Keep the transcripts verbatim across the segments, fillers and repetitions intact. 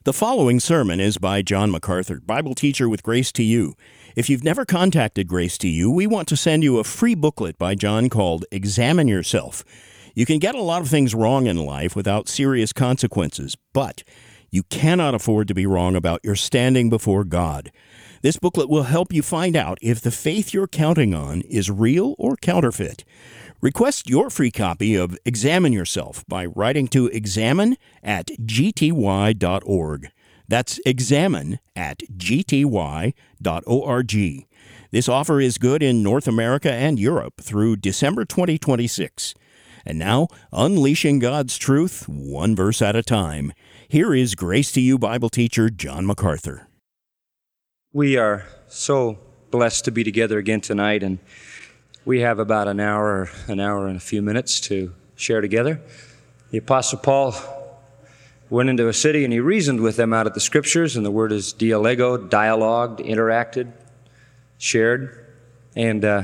The following sermon is by John MacArthur, Bible teacher with Grace to You. If you've never contacted Grace to You, we want to send you a free booklet by John called Examine Yourself. You can get a lot of things wrong in life without serious consequences, but you cannot afford to be wrong about your standing before God. This booklet will help you find out if the faith you're counting on is real or counterfeit. Request your free copy of Examine Yourself by writing to examine at g t y dot org. That's examine at g t y dot org. This offer is good in North America and Europe through December twenty twenty-six. And now, unleashing God's truth, one verse at a time. Here is Grace to You Bible teacher John MacArthur. We are so blessed to be together again tonight, and we have about an hour, an hour and a few minutes to share together. The Apostle Paul went into a city and he reasoned with them out of the Scriptures, and the word is dialego, dialogued, interacted, shared, and uh,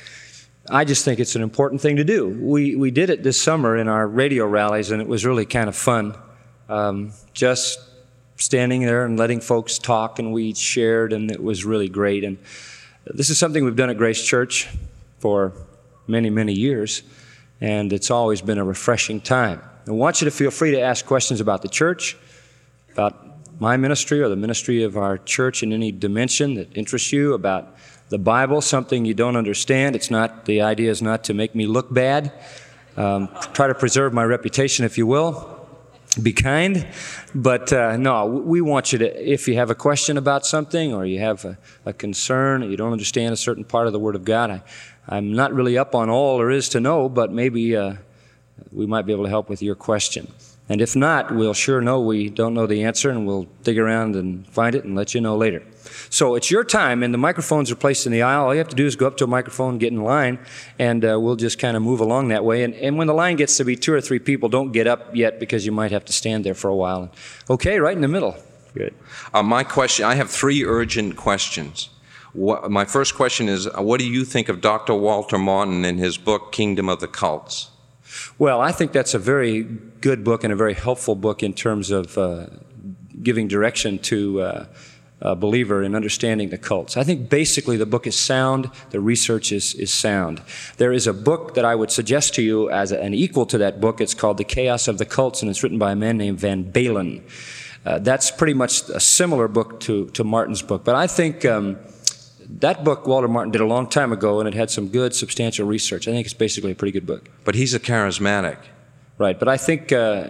I just think it's an important thing to do. We we did it this summer in our radio rallies, and it was really kind of fun. Um, just standing there and letting folks talk, and we shared, and it was really great. And this is something we've done at Grace Church for many, many years, and it's always been a refreshing time. I want you to feel free to ask questions about the church, about my ministry or the ministry of our church in any dimension that interests you, about the Bible, something you don't understand. It's not, the idea is not to make me look bad. Um, try to preserve my reputation, if you will. Be kind, but uh, no, we want you to, if you have a question about something or you have a, a concern, or you don't understand a certain part of the Word of God, I, I'm not really up on all there is to know, but maybe uh, we might be able to help with your question. And if not, we'll sure know we don't know the answer, and we'll dig around and find it and let you know later. So it's your time, and the microphones are placed in the aisle. All you have to do is go up to a microphone, get in line, and uh, we'll just kind of move along that way. And, and when the line gets to be two or three people, don't get up yet because you might have to stand there for a while. Okay, right in the middle. Good. Uh, my question, I have three urgent questions. What, my first question is, uh, what do you think of Doctor Walter Martin and his book, Kingdom of the Cults? Well, I think that's a very good book and a very helpful book in terms of uh, giving direction to uh, a believer in understanding the cults. I think basically the book is sound, the research is, is sound. There is a book that I would suggest to you as an equal to that book. It's called The Chaos of the Cults, and it's written by a man named Van Balen. Uh, that's pretty much a similar book to, to Martin's book. But I think um, that book Walter Martin did a long time ago, and it had some good, substantial research. I think it's basically a pretty good book. But he's a charismatic. Right, but I think... Uh,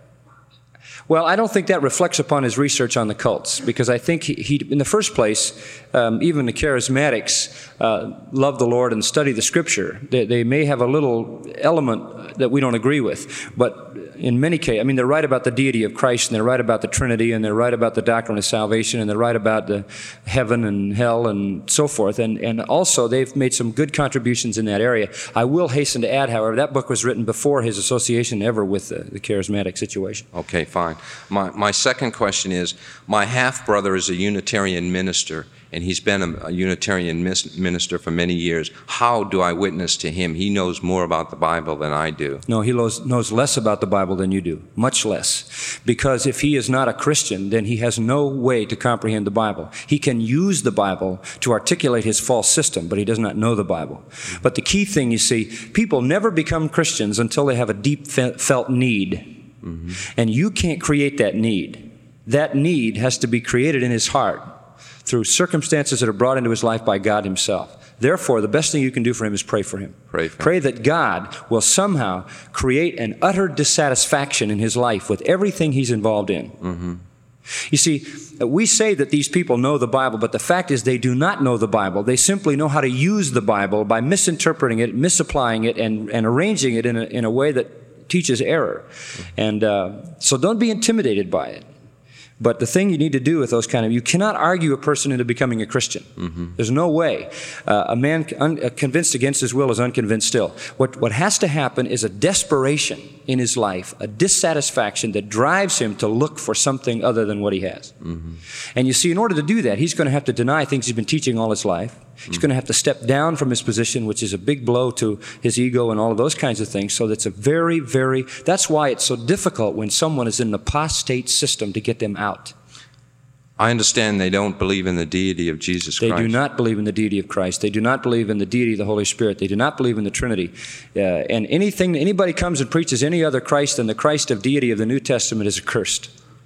Well, I don't think that reflects upon his research on the cults, because I think he, he in the first place, um, even the charismatics uh, love the Lord and study the Scripture. They, they may have a little element that we don't agree with, but in many cases, I mean, they're right about the deity of Christ, and they're right about the Trinity, and they're right about the doctrine of salvation, and they're right about the heaven and hell and so forth. And, and also, they've made some good contributions in that area. I will hasten to add, however, that book was written before his association ever with the, the charismatic situation. Okay, fine. My, my second question is, my half-brother is a Unitarian minister, and he's been a, a Unitarian mis- minister for many years. How do I witness to him? He knows more about the Bible than I do. No, he knows, knows less about the Bible than you do, much less. Because if he is not a Christian, then he has no way to comprehend the Bible. He can use the Bible to articulate his false system, but he does not know the Bible. Mm-hmm. But the key thing, you see, people never become Christians until they have a deep fe- felt need. Mm-hmm. And you can't create that need. That need has to be created in his heart through circumstances that are brought into his life by God himself. Therefore, the best thing you can do for him is pray for him. Pray, for pray him. that God will somehow create an utter dissatisfaction in his life with everything he's involved in. Mm-hmm. You see, we say that these people know the Bible, but the fact is they do not know the Bible. They simply know how to use the Bible by misinterpreting it, misapplying it, and, and arranging it in a, in a way that teaches error. And uh, so don't be intimidated by it. But the thing you need to do with those kind of, you cannot argue a person into becoming a Christian. Mm-hmm. There's no way. Uh, a man un, uh, convinced against his will is unconvinced still. What, what has to happen is a desperation in his life, a dissatisfaction that drives him to look for something other than what he has. Mm-hmm. And you see, in order to do that, he's going to have to deny things he's been teaching all his life. He's going to have to step down from his position, which is a big blow to his ego and all of those kinds of things. So that's a very, very, that's why it's so difficult when someone is in an apostate system to get them out. I understand they don't believe in the deity of Jesus They Christ. do not believe in the deity of Christ. They do not believe in the deity of the Holy Spirit. They do not believe in the Trinity. Uh, and anything, anybody comes and preaches any other Christ than the Christ of deity of the New Testament is accursed.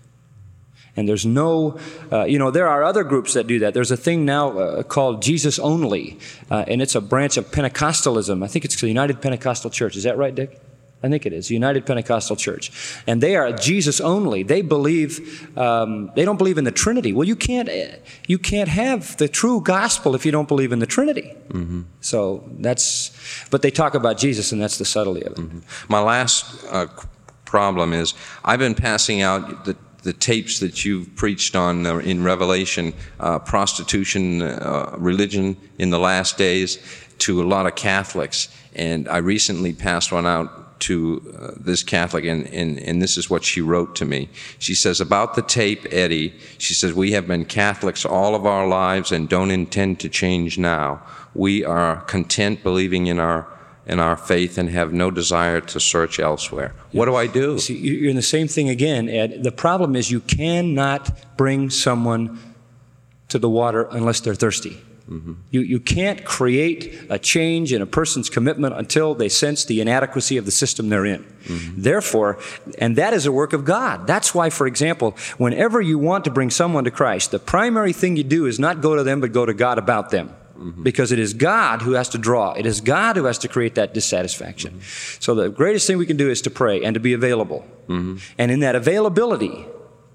And there's no, uh, you know, there are other groups that do that. There's a thing now uh, called Jesus Only, uh, and it's a branch of Pentecostalism. I think it's the United Pentecostal Church. Is that right, Dick? I think it is, the United Pentecostal Church. And they are Jesus only. They believe, um, they don't believe in the Trinity. Well, you can't, you can't have the true gospel if you don't believe in the Trinity. Mm-hmm. So that's, but they talk about Jesus, and that's the subtlety of it. Mm-hmm. My last uh, problem is, I've been passing out the the tapes that you've preached on uh, in Revelation, uh, prostitution, uh, religion in the last days, to a lot of Catholics. And I recently passed one out to uh, this Catholic, and, and, and this is what she wrote to me. She says, about the tape, Eddie, she says, we have been Catholics all of our lives and don't intend to change now. We are content believing in our in our faith and have no desire to search elsewhere. What do I do? See, you're in the same thing again, Ed. The problem is you cannot bring someone to the water unless they're thirsty. Mm-hmm. You, you can't create a change in a person's commitment until they sense the inadequacy of the system they're in. Mm-hmm. Therefore, and that is a work of God. That's why, for example, whenever you want to bring someone to Christ, the primary thing you do is not go to them, but go to God about them. Mm-hmm. Because it is God who has to draw. It is God who has to create that dissatisfaction. Mm-hmm. So the greatest thing we can do is to pray and to be available. Mm-hmm. And in that availability,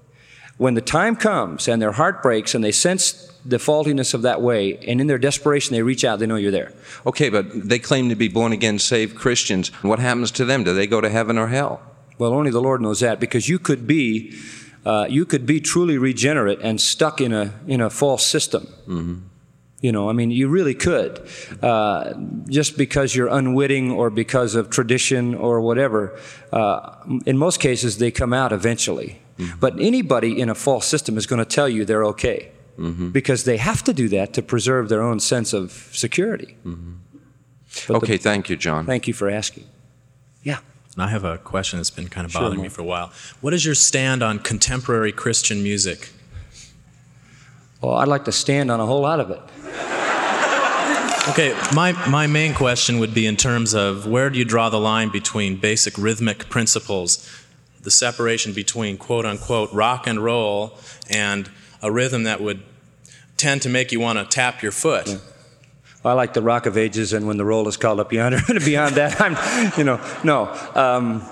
when the time comes and their heart breaks and they sense the faultiness of that way, and in their desperation they reach out, they know you're there. Okay, but they claim to be born-again, saved Christians. What happens to them? Do they go to heaven or hell? Well, only the Lord knows that, because you could be, uh, you could be truly regenerate and stuck in a in a false system. Mm-hmm. You know, I mean, you really could. Uh, just because you're unwitting or because of tradition or whatever, uh, in most cases, they come out eventually. Mm-hmm. But anybody in a false system is going to tell you they're okay. Mm-hmm. Because they have to do that to preserve their own sense of security. Mm-hmm. Okay, the, thank you, John. Thank you for asking. Yeah. I have a question that's been kind of Sure, bothering me for a while. What is your stand on contemporary Christian music? Well, I'd like to stand on a whole lot of it. Okay, my, my main question would be in terms of where do you draw the line between basic rhythmic principles, the separation between quote-unquote rock and roll and a rhythm that would tend to make you want to tap your foot? Yeah. I like the Rock of Ages, and when the roll is called up beyond, beyond that, I'm, you know, no. Um,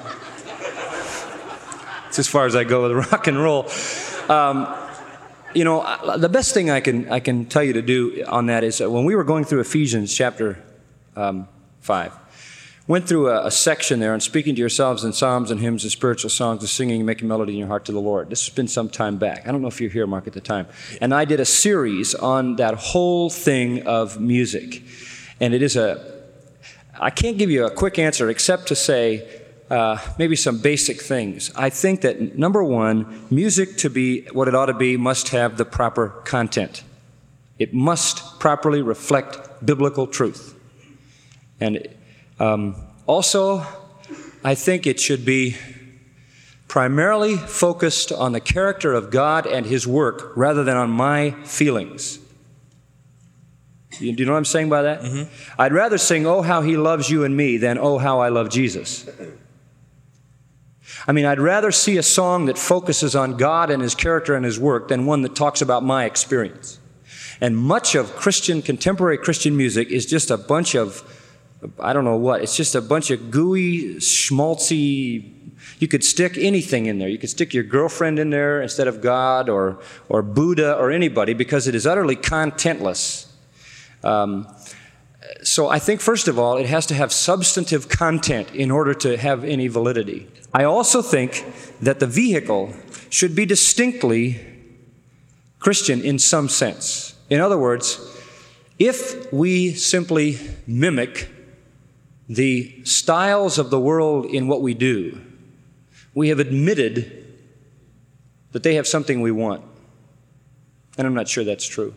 it's as far as I go with rock and roll. Um, You know, the best thing I can I can tell you to do on that is uh, when we were going through Ephesians chapter um, five, went through a, a section there on speaking to yourselves in psalms and hymns and spiritual songs and singing and making melody in your heart to the Lord. This has been some time back. I don't know if you're here, Mark, at the time. And I did a series on that whole thing of music. And it is a, I can't give you a quick answer except to say, Uh, maybe some basic things. I think that, number one, music to be what it ought to be must have the proper content. It must properly reflect biblical truth. And um, also, I think it should be primarily focused on the character of God and His work rather than on my feelings. You, do you know what I'm saying by that? Mm-hmm. I'd rather sing, "Oh, how He loves you and me," than "Oh, how I love Jesus." I mean, I'd rather see a song that focuses on God and His character and His work than one that talks about my experience. And much of Christian, contemporary Christian music is just a bunch of, I don't know what, it's just a bunch of gooey, schmaltzy, you could stick anything in there. You could stick your girlfriend in there instead of God, or, or Buddha, or anybody, because it is utterly contentless. Um, so I think, first of all, it has to have substantive content in order to have any validity. I also think that the vehicle should be distinctly Christian in some sense. In other words, if we simply mimic the styles of the world in what we do, we have admitted that they have something we want. And I'm not sure that's true.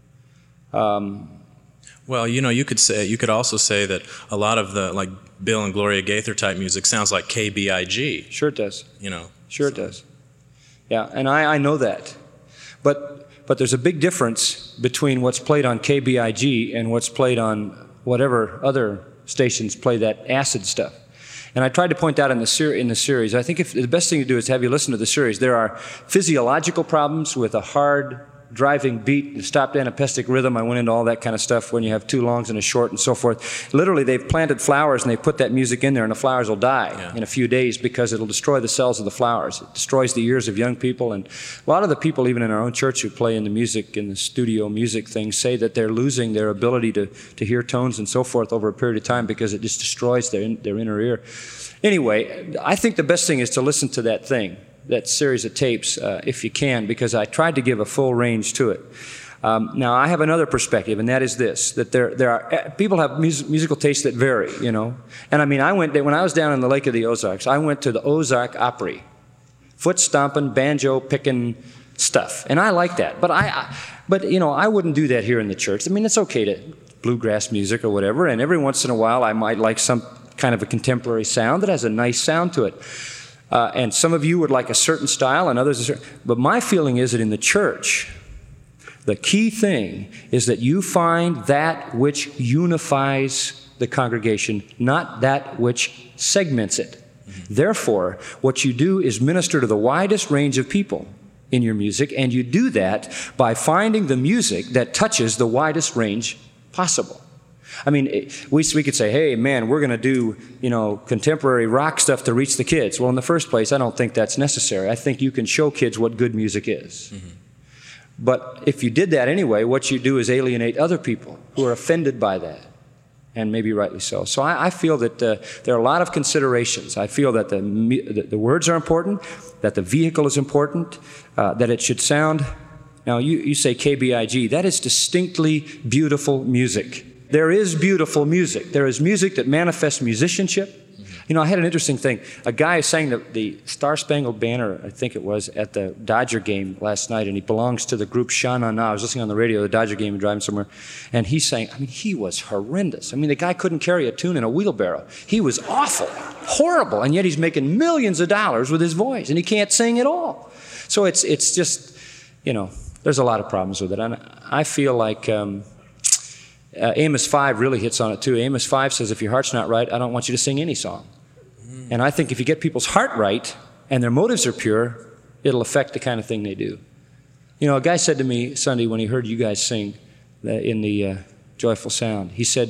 Um, Well, you know, you could say, you could also say that a lot of the, like, Bill and Gloria Gaither type music sounds like K B I G. Sure it does. You know. Sure so. it does. Yeah, and I, I know that. But, but there's a big difference between what's played on K B I G and what's played on whatever other stations play that acid stuff. And I tried to point out in the, ser- in the series, I think if, the best thing to do is have you listen to the series. There are physiological problems with a hard driving beat, stopped anapestic rhythm. I went into all that kind of stuff when you have two longs and a short and so forth. Literally, they've planted flowers and they put that music in there and the flowers will die yeah. in a few days because it'll destroy the cells of the flowers. It destroys the ears of young people. And a lot of the people, even in our own church, who play in the music, in the studio music thing, say that they're losing their ability to, to hear tones and so forth over a period of time because it just destroys their, in, their inner ear. Anyway, I think the best thing is to listen to that thing, that series of tapes, uh, if you can, because I tried to give a full range to it. Um, now, I have another perspective, and that is this, that there, there are, people have mus- musical tastes that vary, you know. And I mean, I went, when I was down in the Lake of the Ozarks, I went to the Ozark Opry, foot-stomping, banjo-picking stuff. And I like that. But, I, I, but, you know, I wouldn't do that here in the church. I mean, it's okay to bluegrass music or whatever, and every once in a while I might like some kind of a contemporary sound that has a nice sound to it. Uh, and some of you would like a certain style and others a certain, but my feeling is that in the church, the key thing is that you find that which unifies the congregation, not that which segments it. Mm-hmm. Therefore, what you do is minister to the widest range of people in your music, and you do that by finding the music that touches the widest range possible. I mean, we, we could say, hey, man, we're going to do, you know, contemporary rock stuff to reach the kids. Well, in the first place, I don't think that's necessary. I think you can show kids what good music is. Mm-hmm. But if you did that anyway, what you do is alienate other people who are offended by that, and maybe rightly so. So I, I feel that uh, there are a lot of considerations. I feel that the, the, the words are important, that the vehicle is important, uh, that it should sound. Now, you, you say K B I G. That is distinctly beautiful music. There is beautiful music. There is music that manifests musicianship. Mm-hmm. You know, I had an interesting thing. A guy sang the, the Star Spangled Banner, I think it was, at the Dodger game last night, and he belongs to the group Sha Na Na. I was listening on the radio, the Dodger game, and driving somewhere, and he sang, I mean, he was horrendous. I mean, the guy couldn't carry a tune in a wheelbarrow. He was awful, horrible, and yet he's making millions of dollars with his voice, and he can't sing at all. So it's it's just, you know, there's a lot of problems with it. And I feel like... Um, Uh, Amos five really hits on it too. Amos five says, if your heart's not right, I don't want you to sing any song. Mm. And I think if you get people's heart right and their motives are pure, it'll affect the kind of thing they do. You know, a guy said to me Sunday when he heard you guys sing uh, in the uh, Joyful Sound, he said,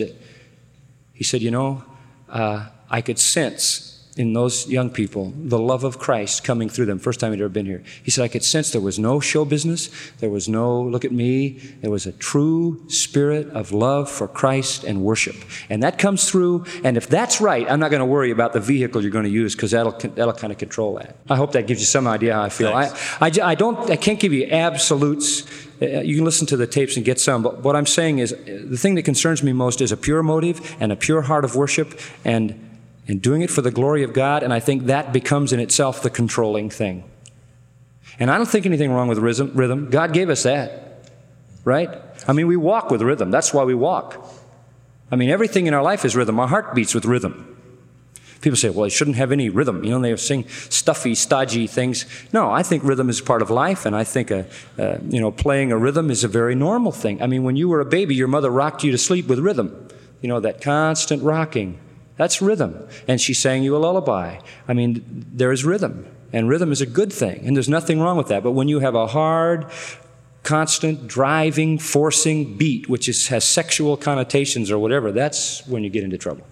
he said, you know, uh, I could sense in those young people the love of Christ coming through them. First time he'd ever been here. He said, I could sense there was no show business. There was no look at me. There was a true spirit of love for Christ and worship. And that comes through. And if that's right, I'm not going to worry about the vehicle you're going to use because that'll, that'll kind of control that. I hope that gives you some idea how I feel. I, I, I, don't, I can't give you absolutes. Uh, you can listen to the tapes and get some. But what I'm saying is the thing that concerns me most is a pure motive and a pure heart of worship and and doing it for the glory of God, and I think that becomes in itself the controlling thing. And I don't think anything wrong with rhythm. rhythm. God gave us that, right? I mean, we walk with rhythm. That's why we walk. I mean, everything in our life is rhythm. Our heart beats with rhythm. People say, well, it shouldn't have any rhythm. You know, they sing stuffy, stodgy things. No, I think rhythm is part of life, and I think, a, uh, you know, playing a rhythm is a very normal thing. I mean, when you were a baby, your mother rocked you to sleep with rhythm. You know, that constant rocking. That's rhythm. And she sang you a lullaby. I mean, there is rhythm. And rhythm is a good thing. And there's nothing wrong with that. But when you have a hard, constant, driving, forcing beat, which is, has sexual connotations or whatever, that's when you get into trouble.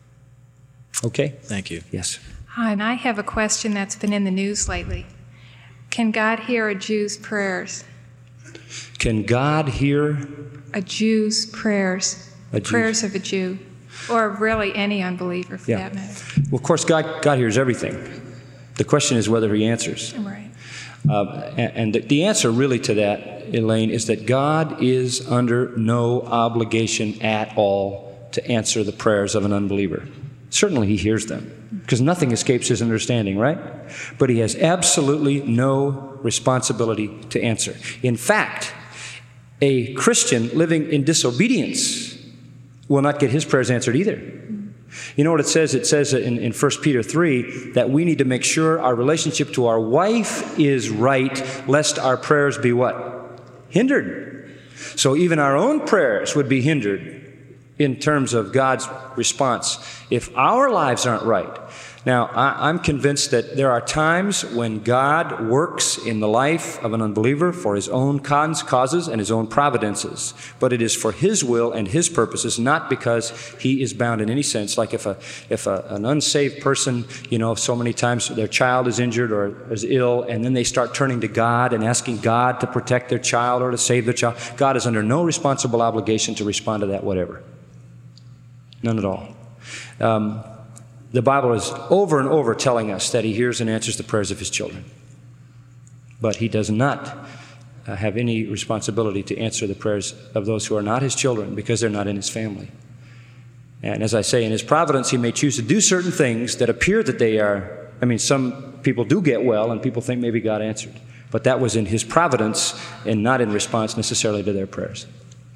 Okay? Thank you. Yes. Hi, and I have a question that's been in the news lately. Can God hear a Jew's prayers? Can God hear? A Jew's prayers. A Jew's. Prayers of a Jew. Or really any unbeliever, for Yeah. that matter. Well, of course, God, God hears everything. The question is whether he answers. Right. Uh, and and the, the answer really to that, Elaine, is that God is under no obligation at all to answer the prayers of an unbeliever. Certainly he hears them, because nothing escapes his understanding, right? But he has absolutely no responsibility to answer. In fact, a Christian living in disobedience will not get his prayers answered either. You know what it says? It says in, in First Peter three that we need to make sure our relationship to our wife is right, lest our prayers be what? Hindered. So even our own prayers would be hindered in terms of God's response if our lives aren't right. Now, I, I'm convinced that there are times when God works in the life of an unbeliever for his own cons, causes and his own providences. But it is for his will and his purposes, not because he is bound in any sense. Like if a if a, an unsaved person, you know, so many times their child is injured or is ill, and then they start turning to God and asking God to protect their child or to save their child. God is under no responsible obligation to respond to that whatever. None at all. Um, The Bible is over and over telling us that he hears and answers the prayers of his children. But he does not uh, have any responsibility to answer the prayers of those who are not his children because they're not in his family. And as I say, in his providence, he may choose to do certain things that appear that they are, I mean, some people do get well and people think maybe God answered. But that was in his providence and not in response necessarily to their prayers.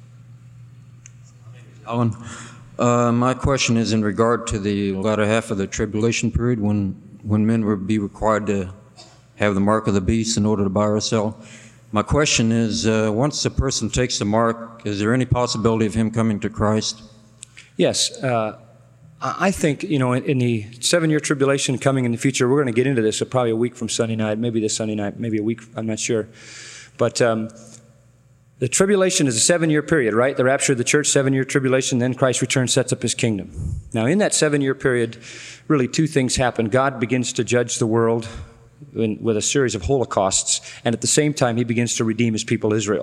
Alan? Uh, my question is in regard to the latter half of the tribulation period when, when men will be required to have the mark of the beast in order to buy or sell. My question is, uh, once a person takes the mark, is there any possibility of him coming to Christ? Yes. Uh, I think, you know, in, in the seven-year tribulation coming in the future, we're going to get into this probably a week from Sunday night, maybe this Sunday night, maybe a week, I'm not sure. But um, the tribulation is a seven-year period, right? The rapture of the church, seven-year tribulation, then Christ returns, sets up his kingdom. Now, in that seven-year period, really two things happen. God begins to judge the world in, with a series of holocausts, and at the same time, he begins to redeem his people Israel.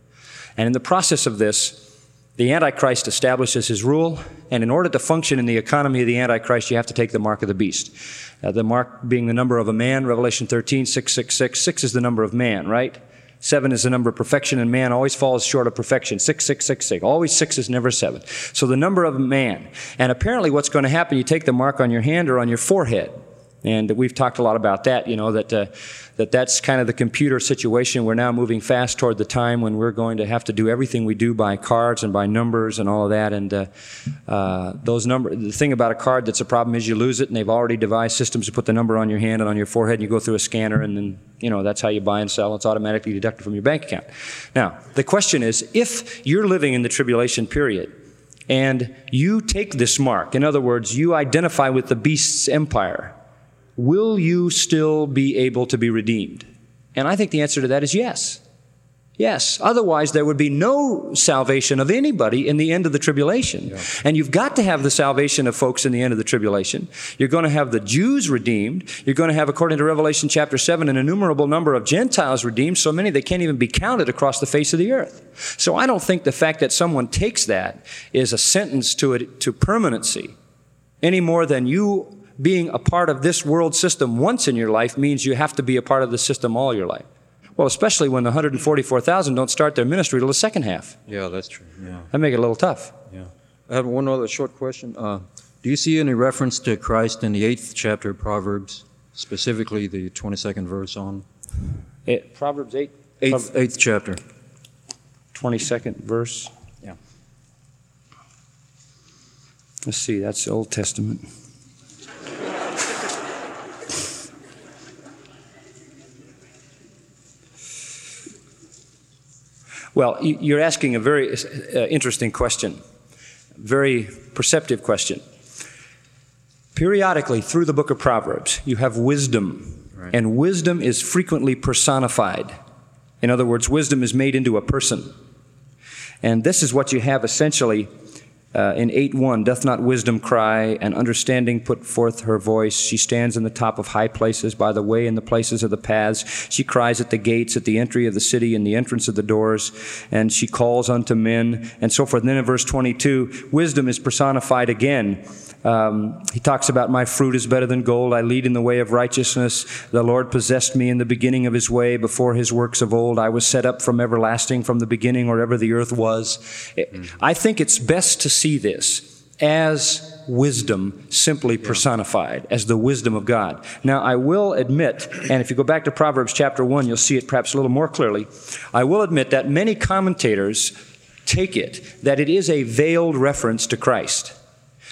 And in the process of this, the Antichrist establishes his rule, and in order to function in the economy of the Antichrist, you have to take the mark of the beast. Uh, the mark being the number of a man, Revelation thirteen, six six six. Six is the number of man, right? Seven is the number of perfection, and man always falls short of perfection. Six, six, six, six. Always six is never seven. So the number of man. And apparently what's going to happen, you take the mark on your hand or on your forehead. And we've talked a lot about that, you know, that uh, that that's kind of the computer situation. We're now moving fast toward the time when we're going to have to do everything we do by cards and by numbers and all of that. And uh, uh, those number, the thing about a card that's a problem is you lose it, and they've already devised systems to put the number on your hand and on your forehead, and you go through a scanner, and then, you know, that's how you buy and sell. It's automatically deducted from your bank account. Now, the question is, if you're living in the tribulation period and you take this mark, in other words, you identify with the beast's empire, will you still be able to be redeemed? And I think the answer to that is yes. Yes. Otherwise, there would be no salvation of anybody in the end of the tribulation. Yeah. And you've got to have the salvation of folks in the end of the tribulation. You're going to have the Jews redeemed. You're going to have, according to Revelation chapter seven, an innumerable number of Gentiles redeemed, so many they can't even be counted across the face of the earth. So I don't think the fact that someone takes that is a sentence to it, to permanency, any more than you being a part of this world system once in your life means you have to be a part of the system all your life. Well, especially when the one hundred forty-four thousand don't start their ministry till the second half. Yeah, that's true. Yeah. That make it a little tough. Yeah. I have one other short question. Uh, do you see any reference to Christ in the eighth chapter of Proverbs, specifically the twenty-second verse on? It, Proverbs eight? Eighth, eighth chapter. twenty-second verse. Yeah. Let's see, that's the Old Testament. Well, you're asking a very uh, interesting question, very perceptive question. Periodically, through the book of Proverbs, you have wisdom, right. And wisdom is frequently personified. In other words, wisdom is made into a person. And this is what you have essentially Uh, in eight one, doth not wisdom cry, and understanding put forth her voice? She stands in the top of high places, by the way in the places of the paths. She cries at the gates, at the entry of the city, in the entrance of the doors, and she calls unto men, and so forth. And then in verse twenty-two, wisdom is personified again. Um, he talks about, my fruit is better than gold. I lead in the way of righteousness. The Lord possessed me in the beginning of his way, before his works of old. I was set up from everlasting, from the beginning, or ever the earth was. Mm-hmm. I think it's best to see this as wisdom simply personified, as the wisdom of God. Now, I will admit, and if you go back to Proverbs chapter one, you'll see it perhaps a little more clearly. I will admit that many commentators take it that it is a veiled reference to Christ.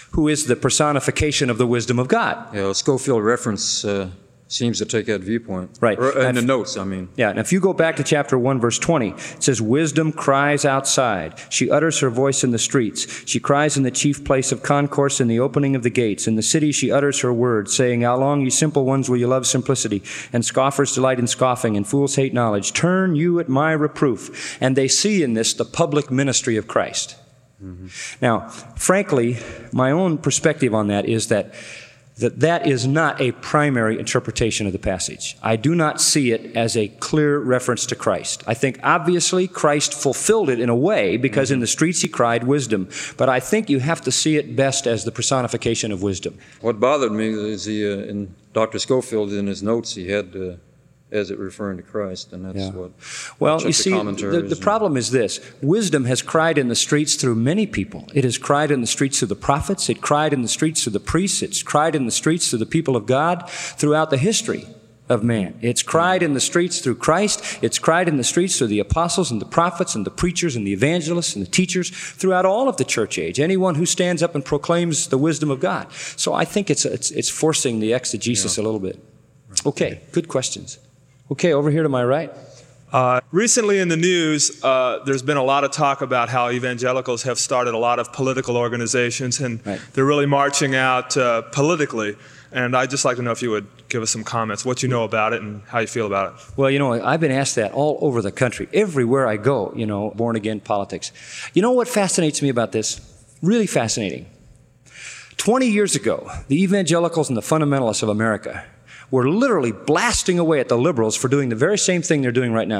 who is the personification of the wisdom of God. Yeah, Schofield reference uh, seems to take that viewpoint. Right. Or, and and the notes, I mean. Yeah, and if you go back to chapter one, verse twenty, it says, wisdom cries outside. She utters her voice in the streets. She cries in the chief place of concourse, in the opening of the gates. In the city she utters her words, saying, how long, ye simple ones, will you love simplicity? And scoffers delight in scoffing, and fools hate knowledge. Turn you at my reproof. And they see in this the public ministry of Christ. Mm-hmm. Now, frankly, my own perspective on that is that that that is not a primary interpretation of the passage. I do not see it as a clear reference to Christ. I think obviously Christ fulfilled it in a way because in the streets he cried wisdom. But I think you have to see it best as the personification of wisdom. What bothered me is he, uh, in Doctor Schofield, in his notes, he had uh, as it referring to Christ, and that's Yeah. what. Well, checked you the see, the, commentaries the and- problem is this. Wisdom has cried in the streets through many people. It has cried in the streets through the prophets. It cried in the streets through the priests. It's cried in the streets through the people of God throughout the history of man. It's cried in the streets through Christ. It's cried in the streets through the apostles and the prophets and the preachers and the evangelists and the teachers throughout all of the church age. Anyone who stands up and proclaims the wisdom of God. So I think it's, it's, it's forcing the exegesis Yeah. a little bit. Okay, good questions. Okay, over here to my right. Uh, recently in the news, uh, there's been a lot of talk about how evangelicals have started a lot of political organizations, and Right. they're really marching out uh, politically. And I'd just like to know if you would give us some comments, what you know about it and how you feel about it. Well, you know, I've been asked that all over the country, everywhere I go, you know, born-again politics. You know what fascinates me about this? Really fascinating. twenty years ago, the evangelicals and the fundamentalists of America were literally blasting away at the liberals for doing the very same thing they're doing right now.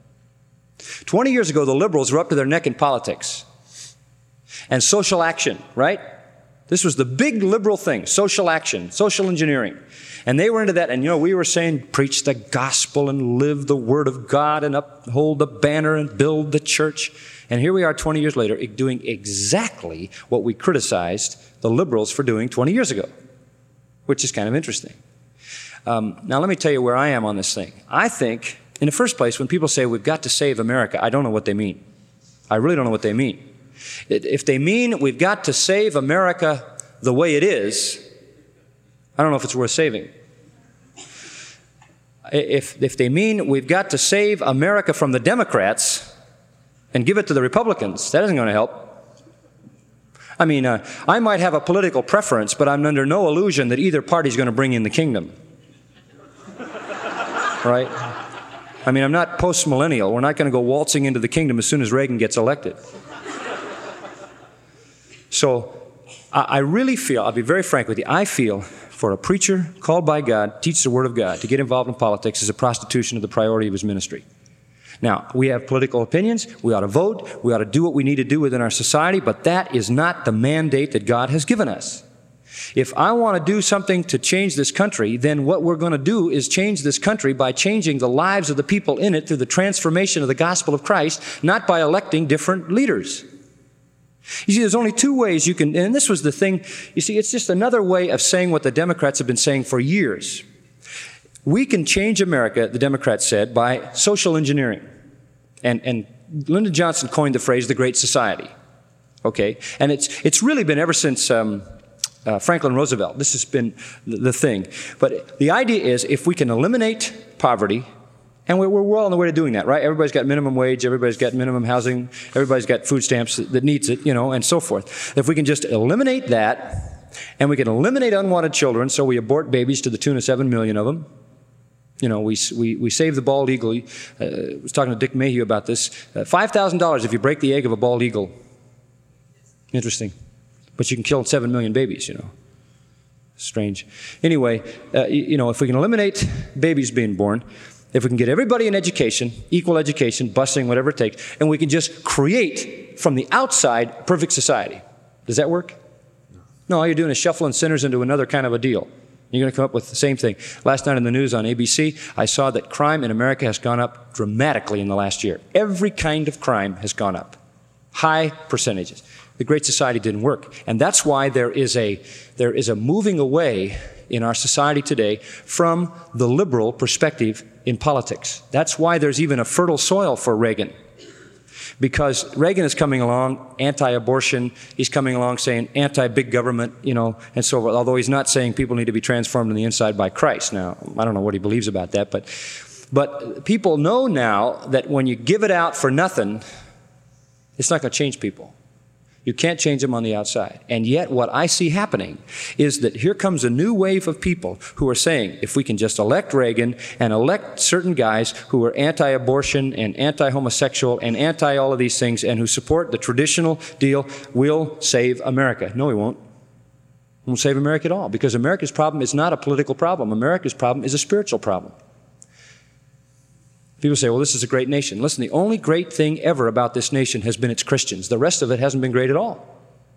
twenty years ago, the liberals were up to their neck in politics and social action, right? This was the big liberal thing, social action, social engineering. And they were into that, and you know, we were saying, preach the gospel and live the word of God and uphold the banner and build the church. And here we are twenty years later doing exactly what we criticized the liberals for doing twenty years ago, which is kind of interesting. Um, now, let me tell you where I am on this thing. I think, in the first place, when people say we've got to save America, I don't know what they mean. I really don't know what they mean. If they mean we've got to save America the way it is, I don't know if it's worth saving. If, if they mean we've got to save America from the Democrats and give it to the Republicans, that isn't going to help. I mean, uh, I might have a political preference, but I'm under no illusion that either party is going to bring in the kingdom. Right? I mean, I'm not post-millennial. We're not going to go waltzing into the kingdom as soon as Reagan gets elected. So I, I really feel, I'll be very frank with you, I feel for a preacher called by God, teach the word of God, to get involved in politics is a prostitution of the priority of his ministry. Now, we have political opinions, we ought to vote, we ought to do what we need to do within our society, but that is not the mandate that God has given us. If I want to do something to change this country, then what we're going to do is change this country by changing the lives of the people in it through the transformation of the gospel of Christ, not by electing different leaders. You see, there's only two ways you can, and this was the thing, you see, it's just another way of saying what the Democrats have been saying for years. We can change America, the Democrats said, by social engineering. And, and Lyndon Johnson coined the phrase, the Great Society. Okay? And it's, it's really been ever since um, uh, Franklin Roosevelt. This has been the, the thing. But the idea is if we can eliminate poverty, and we're, we're well on the way to doing that, right? Everybody's got minimum wage, everybody's got minimum housing, everybody's got food stamps that, that needs it, you know, and so forth. If we can just eliminate that, and we can eliminate unwanted children, so we abort babies to the tune of seven million of them. You know, we, we, we save the bald eagle. Uh, I was talking to Dick Mayhew about this. Uh, five thousand dollars if you break the egg of a bald eagle. Interesting. But you can kill seven million babies, you know. Strange. Anyway, uh, you, you know, if we can eliminate babies being born, if we can get everybody in education, equal education, busing, whatever it takes, and we can just create from the outside a perfect society. Does that work? No, all you're doing is shuffling sinners into another kind of a deal. You're going to come up with the same thing. Last night on the news on A B C, I saw that crime in America has gone up dramatically in the last year. Every kind of crime has gone up. High percentages. The Great Society didn't work. And that's why there is a, there is a moving away in our society today from the liberal perspective in politics. That's why there's even a fertile soil for Reagan. Because Reagan is coming along, anti-abortion, he's coming along saying anti-big government, you know, and so forth, although he's not saying people need to be transformed on the inside by Christ. Now, I don't know what he believes about that, but, but people know now that when you give it out for nothing, it's not going to change people. You can't change them on the outside. And yet what I see happening is that here comes a new wave of people who are saying, if we can just elect Reagan and elect certain guys who are anti-abortion and anti-homosexual and anti all of these things and who support the traditional deal, we'll save America. No, we won't. We won't save America at all, because America's problem is not a political problem. America's problem is a spiritual problem. People say, well, this is a great nation. Listen, the only great thing ever about this nation has been its Christians. The rest of it hasn't been great at all.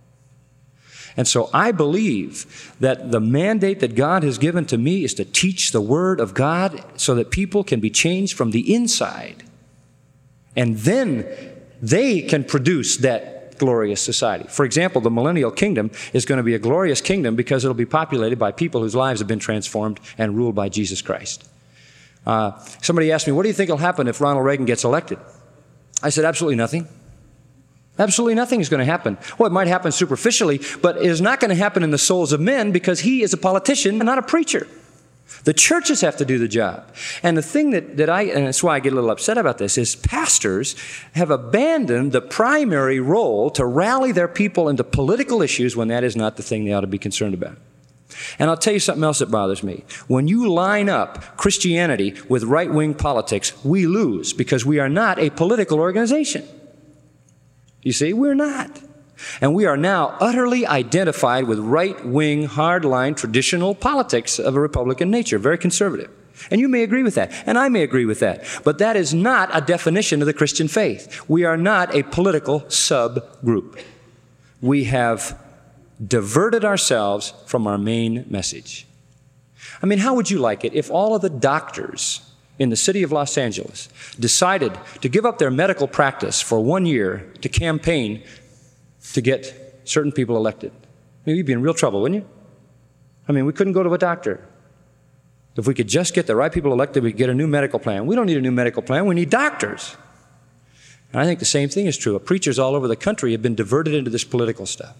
And so I believe that the mandate that God has given to me is to teach the Word of God so that people can be changed from the inside. And then they can produce that glorious society. For example, the millennial kingdom is going to be a glorious kingdom because it'll be populated by people whose lives have been transformed and ruled by Jesus Christ. Uh, somebody asked me, what do you think will happen if Ronald Reagan gets elected? I said, absolutely nothing. Absolutely nothing is going to happen. Well, it might happen superficially, but it is not going to happen in the souls of men because he is a politician and not a preacher. The churches have to do the job. And the thing that, that I, and that's why I get a little upset about this, is pastors have abandoned the primary role to rally their people into political issues when that is not the thing they ought to be concerned about. And I'll tell you something else that bothers me. When you line up Christianity with right-wing politics, we lose because we are not a political organization. You see, we're not. And we are now utterly identified with right-wing, hard-line, traditional politics of a Republican nature, very conservative. And you may agree with that, and I may agree with that. But that is not a definition of the Christian faith. We are not a political subgroup. We have diverted ourselves from our main message. I mean, how would you like it if all of the doctors in the city of Los Angeles decided to give up their medical practice for one year to campaign to get certain people elected? I mean, you'd be in real trouble, wouldn't you? I mean, we couldn't go to a doctor. If we could just get the right people elected, we'd get a new medical plan. We don't need a new medical plan. We need doctors. And I think the same thing is true. Preachers all over the country have been diverted into this political stuff.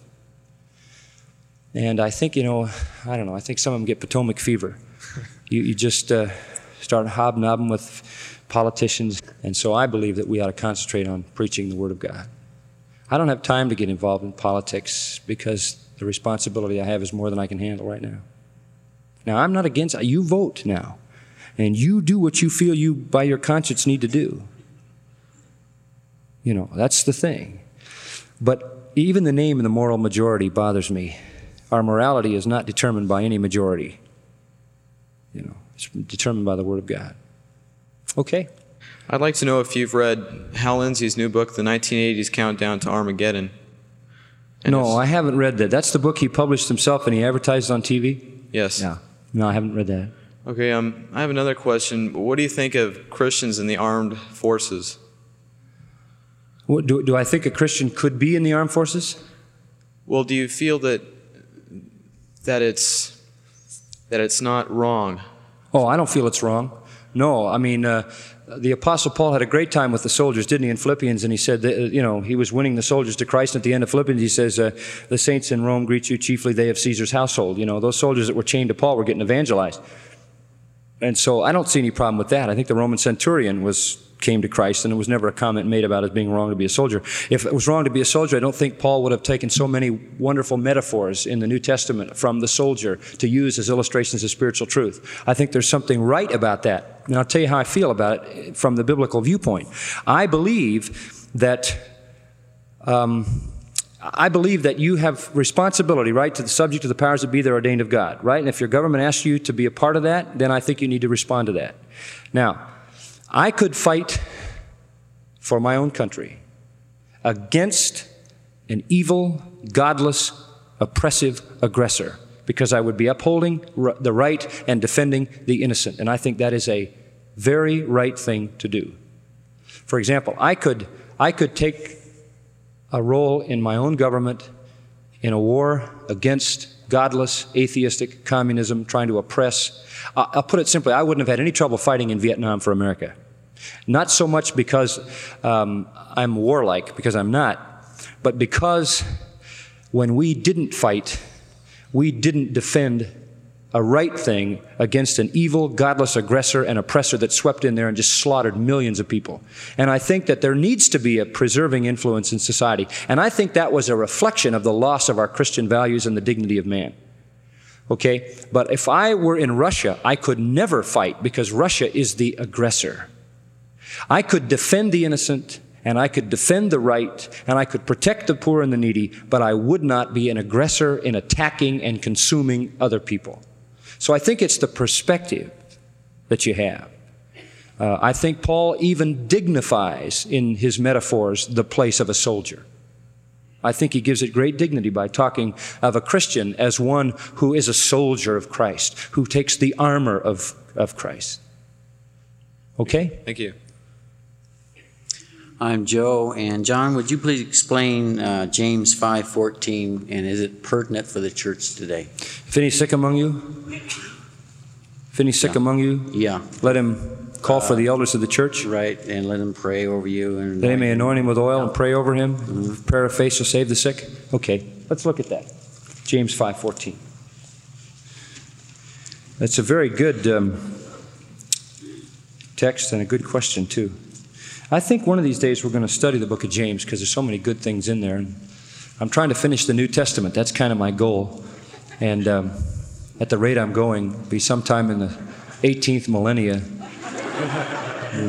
And I think, you know, I don't know, I think some of them get Potomac fever. You, you just uh, start hobnobbing with politicians. And so I believe that we ought to concentrate on preaching the Word of God. I don't have time to get involved in politics because the responsibility I have is more than I can handle right now. Now, I'm not against, you vote now. And you do what you feel you, by your conscience, need to do. You know, that's the thing. But even the name of the moral majority bothers me. Our morality is not determined by any majority. You know, it's determined by the Word of God. Okay. I'd like to know if you've read Hal Lindsey's new book, The nineteen eighties Countdown to Armageddon. And no, I haven't read that. That's the book he published himself and he advertised on T V? Yes. No, no, I haven't read that. Okay, um, I have another question. What do you think of Christians in the armed forces? What, do, do I think a Christian could be in the armed forces? Well, do you feel that that it's that it's not wrong? Oh, I don't feel it's wrong. No, I mean, uh, the Apostle Paul had a great time with the soldiers, didn't he, in Philippians? And he said that, you know, he was winning the soldiers to Christ. At the end of Philippians, he says, uh, the saints in Rome greet you, chiefly they of Caesar's household. You know, those soldiers that were chained to Paul were getting evangelized. And so I don't see any problem with that. I think the Roman centurion was came to Christ, and there was never a comment made about it being wrong to be a soldier. If it was wrong to be a soldier, I don't think Paul would have taken so many wonderful metaphors in the New Testament from the soldier to use as illustrations of spiritual truth. I think there's something right about that. And I'll tell you how I feel about it from the biblical viewpoint. I believe that um, I believe that you have responsibility, right, to the subject of the powers that be that are ordained of God, right? And if your government asks you to be a part of that, then I think you need to respond to that. Now, I could fight for my own country against an evil, godless, oppressive aggressor because I would be upholding the right and defending the innocent. And I think that is a very right thing to do. For example, I could, I could take a role in my own government in a war against godless, atheistic communism trying to oppress. I'll put it simply, I wouldn't have had any trouble fighting in Vietnam for America. Not so much because um, I'm warlike, because I'm not, but because when we didn't fight, we didn't defend a right thing against an evil, godless aggressor and oppressor that swept in there and just slaughtered millions of people. And I think that there needs to be a preserving influence in society. And I think that was a reflection of the loss of our Christian values and the dignity of man. Okay? But if I were in Russia, I could never fight because Russia is the aggressor. I could defend the innocent, and I could defend the right, and I could protect the poor and the needy, but I would not be an aggressor in attacking and consuming other people. So I think it's the perspective that you have. Uh, I think Paul even dignifies in his metaphors the place of a soldier. I think he gives it great dignity by talking of a Christian as one who is a soldier of Christ, who takes the armor of, of Christ. Okay? Thank you. I'm Joe, and John, would you please explain uh, James five fourteen, and is it pertinent for the church today? If any sick among you, if any sick Yeah. among you, Yeah. let him call for the elders of the church. Right, and let him pray over you. And They may anoint him with oil and pray over him. Mm-hmm. Prayer of faith shall save the sick. Okay, let's look at that. James five fourteen. That's a very good um, text and a good question, too. I think one of these days we're going to study the book of James because there's so many good things in there. And I'm trying to finish the New Testament. That's kind of my goal. And um, at the rate I'm going, it'll be sometime in the eighteenth millennia. Yeah.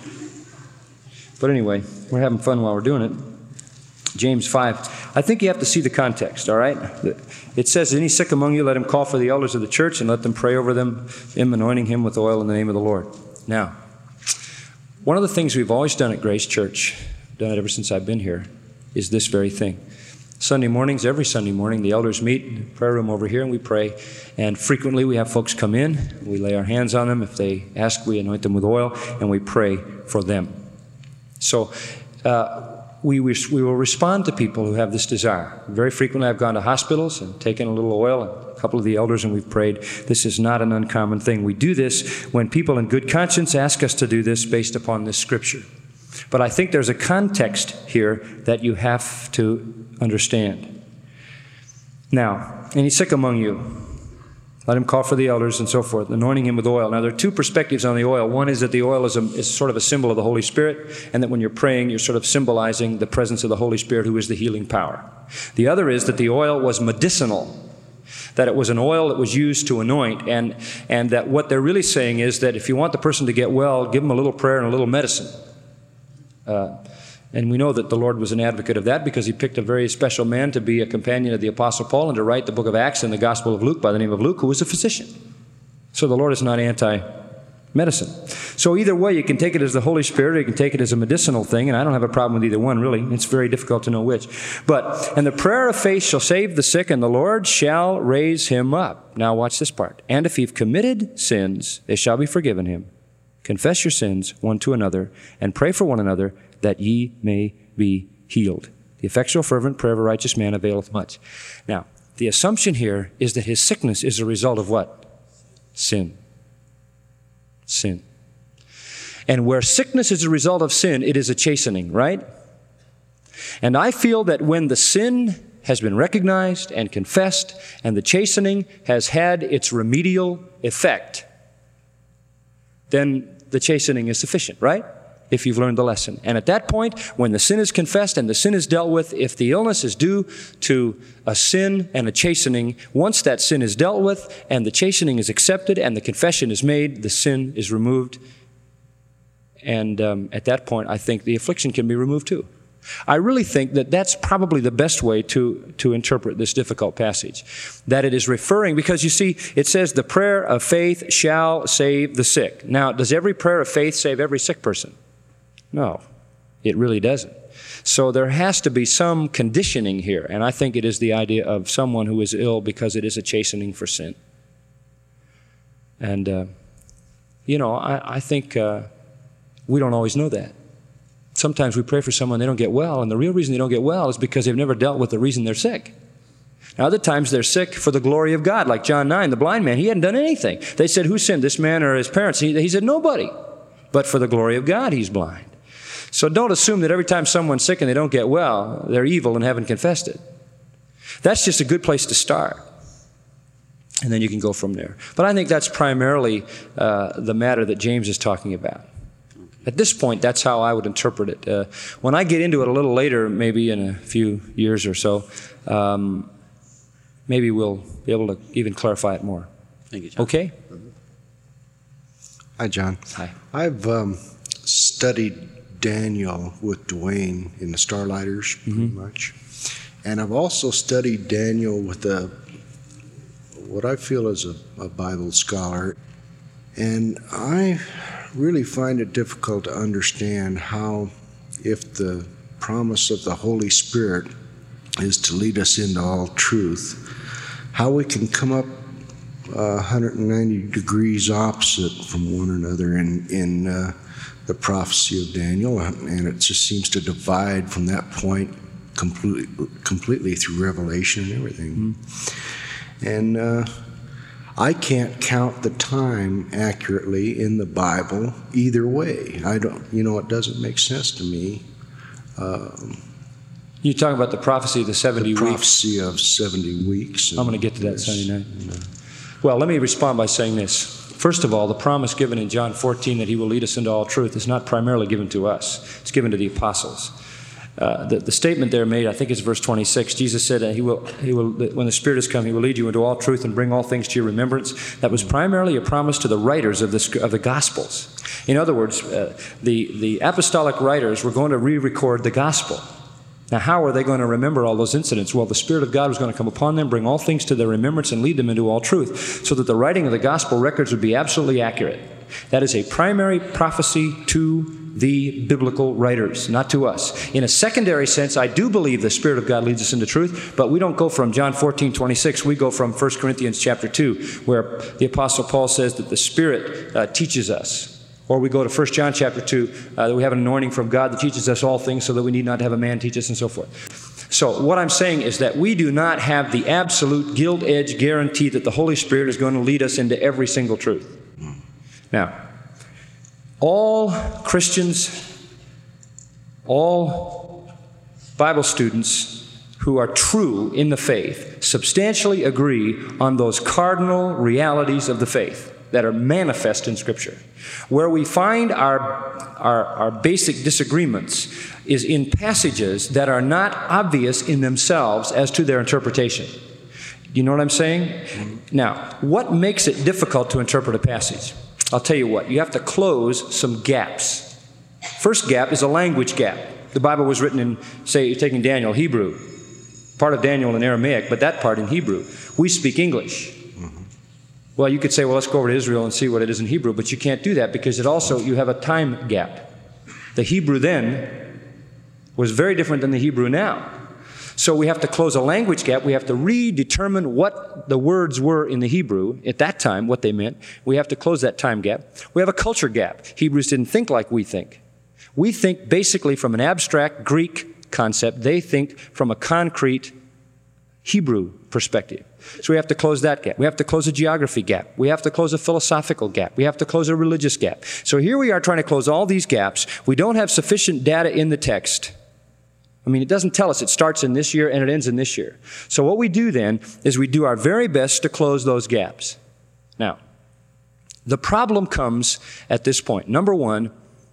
But anyway, we're having fun while we're doing it. James five. I think you have to see the context, all right? It says, any sick among you, let him call for the elders of the church and let them pray over them, him anointing him with oil in the name of the Lord. Now, one of the things we've always done at Grace Church, done it ever since I've been here, is this very thing. Sunday mornings, every Sunday morning, the elders meet in the prayer room over here and we pray. And frequently we have folks come in, we lay our hands on them. If they ask, we anoint them with oil and we pray for them. So uh, we, we, we will respond to people who have this desire. Very frequently I've gone to hospitals and taken a little oil and a couple of the elders and we've prayed. This is not an uncommon thing. We do this when people in good conscience ask us to do this based upon this scripture. But I think there's a context here that you have to understand. Now, any sick among you, let him call for the elders and so forth, anointing him with oil. Now, there are two perspectives on the oil. One is that the oil is, a, is sort of a symbol of the Holy Spirit, and that when you're praying, you're sort of symbolizing the presence of the Holy Spirit, who is the healing power. The other is that the oil was medicinal, that it was an oil that was used to anoint, and, and that what they're really saying is that if you want the person to get well, give them a little prayer and a little medicine. Uh, and we know that the Lord was an advocate of that because he picked a very special man to be a companion of the Apostle Paul and to write the book of Acts and the Gospel of Luke by the name of Luke, who was a physician. So the Lord is not anti-medicine. So either way, you can take it as the Holy Spirit or you can take it as a medicinal thing, and I don't have a problem with either one, really. It's very difficult to know which. But, and the prayer of faith shall save the sick, and the Lord shall raise him up. Now watch this part. And if he've committed sins, they shall be forgiven him. Confess your sins one to another, and pray for one another, that ye may be healed. The effectual fervent prayer of a righteous man availeth much. Now, the assumption here is that his sickness is a result of what? Sin. Sin. And where sickness is a result of sin, it is a chastening, right? And I feel that when the sin has been recognized and confessed, and the chastening has had its remedial effect, then the chastening is sufficient, right? If you've learned the lesson. And at that point, when the sin is confessed and the sin is dealt with, if the illness is due to a sin and a chastening, once that sin is dealt with and the chastening is accepted and the confession is made, the sin is removed. And um, at that point, I think the affliction can be removed too. I really think that that's probably the best way to, to interpret this difficult passage. That it is referring, because you see, it says the prayer of faith shall save the sick. Now, does every prayer of faith save every sick person? No, it really doesn't. So there has to be some conditioning here, and I think it is the idea of someone who is ill because it is a chastening for sin. And, uh, you know, I, I think uh, we don't always know that. Sometimes we pray for someone, they don't get well, and the real reason they don't get well is because they've never dealt with the reason they're sick. Now, other times they're sick for the glory of God, like John nine, the blind man. He hadn't done anything. They said, who sinned, this man or his parents? He, he said, nobody. but for the glory of God he's blind. So don't assume that every time someone's sick and they don't get well, they're evil and haven't confessed it. That's just a good place to start. And then you can go from there. But I think that's primarily uh, the matter that James is talking about. At this point, that's how I would interpret it. Uh, when I get into it a little later, maybe in a few years or so, um, maybe we'll be able to even clarify it more. Thank you, John. Okay? Hi, John. Hi. I've um, studied Daniel with Dwayne in the Starlighters, pretty mm-hmm. much. And I've also studied Daniel with a, what I feel is a, a Bible scholar. And I really find it difficult to understand how, if the promise of the Holy Spirit is to lead us into all truth, how we can come up uh, one hundred ninety degrees opposite from one another in, in uh, the prophecy of Daniel, and it just seems to divide from that point completely, completely through Revelation and everything. Mm-hmm. And uh, I can't count the time accurately in the Bible either way. I don't, you know, it doesn't make sense to me. Um, You're talking about the prophecy of the seventy the weeks? prophecy of seventy weeks. I'm going to get to that Sunday night. No. Well, let me respond by saying this. First of all, the promise given in John fourteen that he will lead us into all truth is not primarily given to us. It's given to the apostles. Uh, the, the statement there made, I think it's verse twenty-six, Jesus said that he will, he will, when the Spirit has come, he will lead you into all truth and bring all things to your remembrance. That was primarily a promise to the writers of the, of the Gospels. In other words, uh, the, the apostolic writers were going to re-record the Gospel. Now, how are they going to remember all those incidents? Well, the Spirit of God was going to come upon them, bring all things to their remembrance, and lead them into all truth, so that the writing of the Gospel records would be absolutely accurate. That is a primary prophecy to the biblical writers, not to us. In a secondary sense, I do believe the Spirit of God leads us into truth, but we don't go from John fourteen twenty-six. We go from First Corinthians chapter two, where the Apostle Paul says that the Spirit uh, teaches us. Or we go to First John chapter two, uh, that we have an anointing from God that teaches us all things so that we need not have a man teach us, and so forth. So what I'm saying is that we do not have the absolute gilt-edged guarantee that the Holy Spirit is going to lead us into every single truth. Now, all Christians, all Bible students who are true in the faith substantially agree on those cardinal realities of the faith that are manifest in Scripture. Where we find our, our, our basic disagreements is in passages that are not obvious in themselves as to their interpretation. You know what I'm saying? Now, what makes it difficult to interpret a passage? I'll tell you what, you have to close some gaps. First gap is a language gap. The Bible was written in, say, you're taking Daniel, Hebrew. Part of Daniel in Aramaic, but that part in Hebrew. We speak English. Well, you could say, well, let's go over to Israel and see what it is in Hebrew, but you can't do that because it also, you have a time gap. The Hebrew then was very different than the Hebrew now. So we have to close a language gap. We have to redetermine what the words were in the Hebrew at that time, what they meant. We have to close that time gap. We have a culture gap. Hebrews didn't think like we think. We think basically from an abstract Greek concept. They think from a concrete Hebrew perspective. So we have to close that gap. We have to close a geography gap. We have to close a philosophical gap. We have to close a religious gap. So here we are trying to close all these gaps. We don't have sufficient data in the text. I mean, it doesn't tell us it starts in this year and it ends in this year. So what we do then is we do our very best to close those gaps. Now, the problem comes at this point. Number one,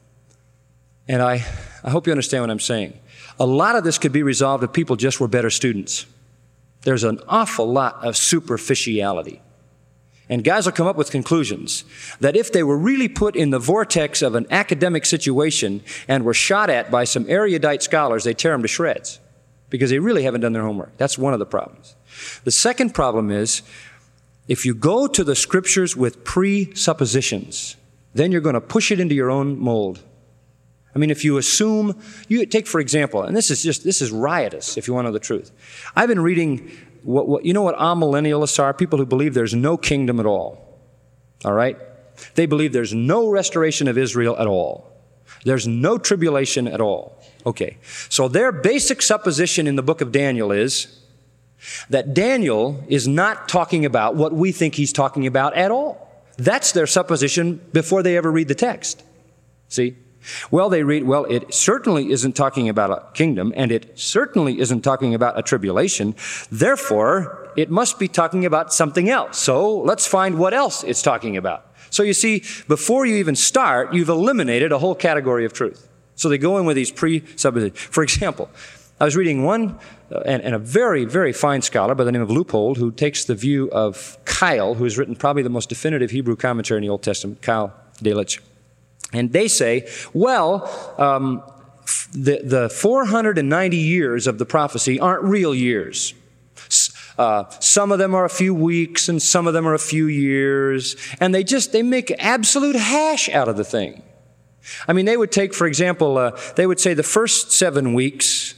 and I, I hope you understand what I'm saying, a lot of this could be resolved if people just were better students. There's an awful lot of superficiality. And guys will come up with conclusions that if they were really put in the vortex of an academic situation and were shot at by some erudite scholars, they tear them to shreds because they really haven't done their homework. That's one of the problems. The second problem is if you go to the Scriptures with presuppositions, then you're going to push it into your own mold. I mean, if you assume, you take for example, and this is just, this is riotous if you want to know the truth. I've been reading, what, what you know what amillennialists are? People who believe there's no kingdom at all. All right? They believe there's no restoration of Israel at all. There's no tribulation at all. Okay. So their basic supposition in the book of Daniel is that Daniel is not talking about what we think he's talking about at all. That's their supposition before they ever read the text. See? Well, they read, well, it certainly isn't talking about a kingdom, and it certainly isn't talking about a tribulation. Therefore, it must be talking about something else. So let's find what else it's talking about. So you see, before you even start, you've eliminated a whole category of truth. So they go in with these presuppositions. For example, I was reading one, uh, and, and a very, very fine scholar by the name of Leupold, who takes the view of Keil, who has written probably the most definitive Hebrew commentary in the Old Testament, Keil Delitzsch. And they say, well, um, the, the four hundred ninety years of the prophecy aren't real years. Uh, some of them are a few weeks, and some of them are a few years. And they just, they make absolute hash out of the thing. I mean, they would take, for example, uh, they would say the first seven weeks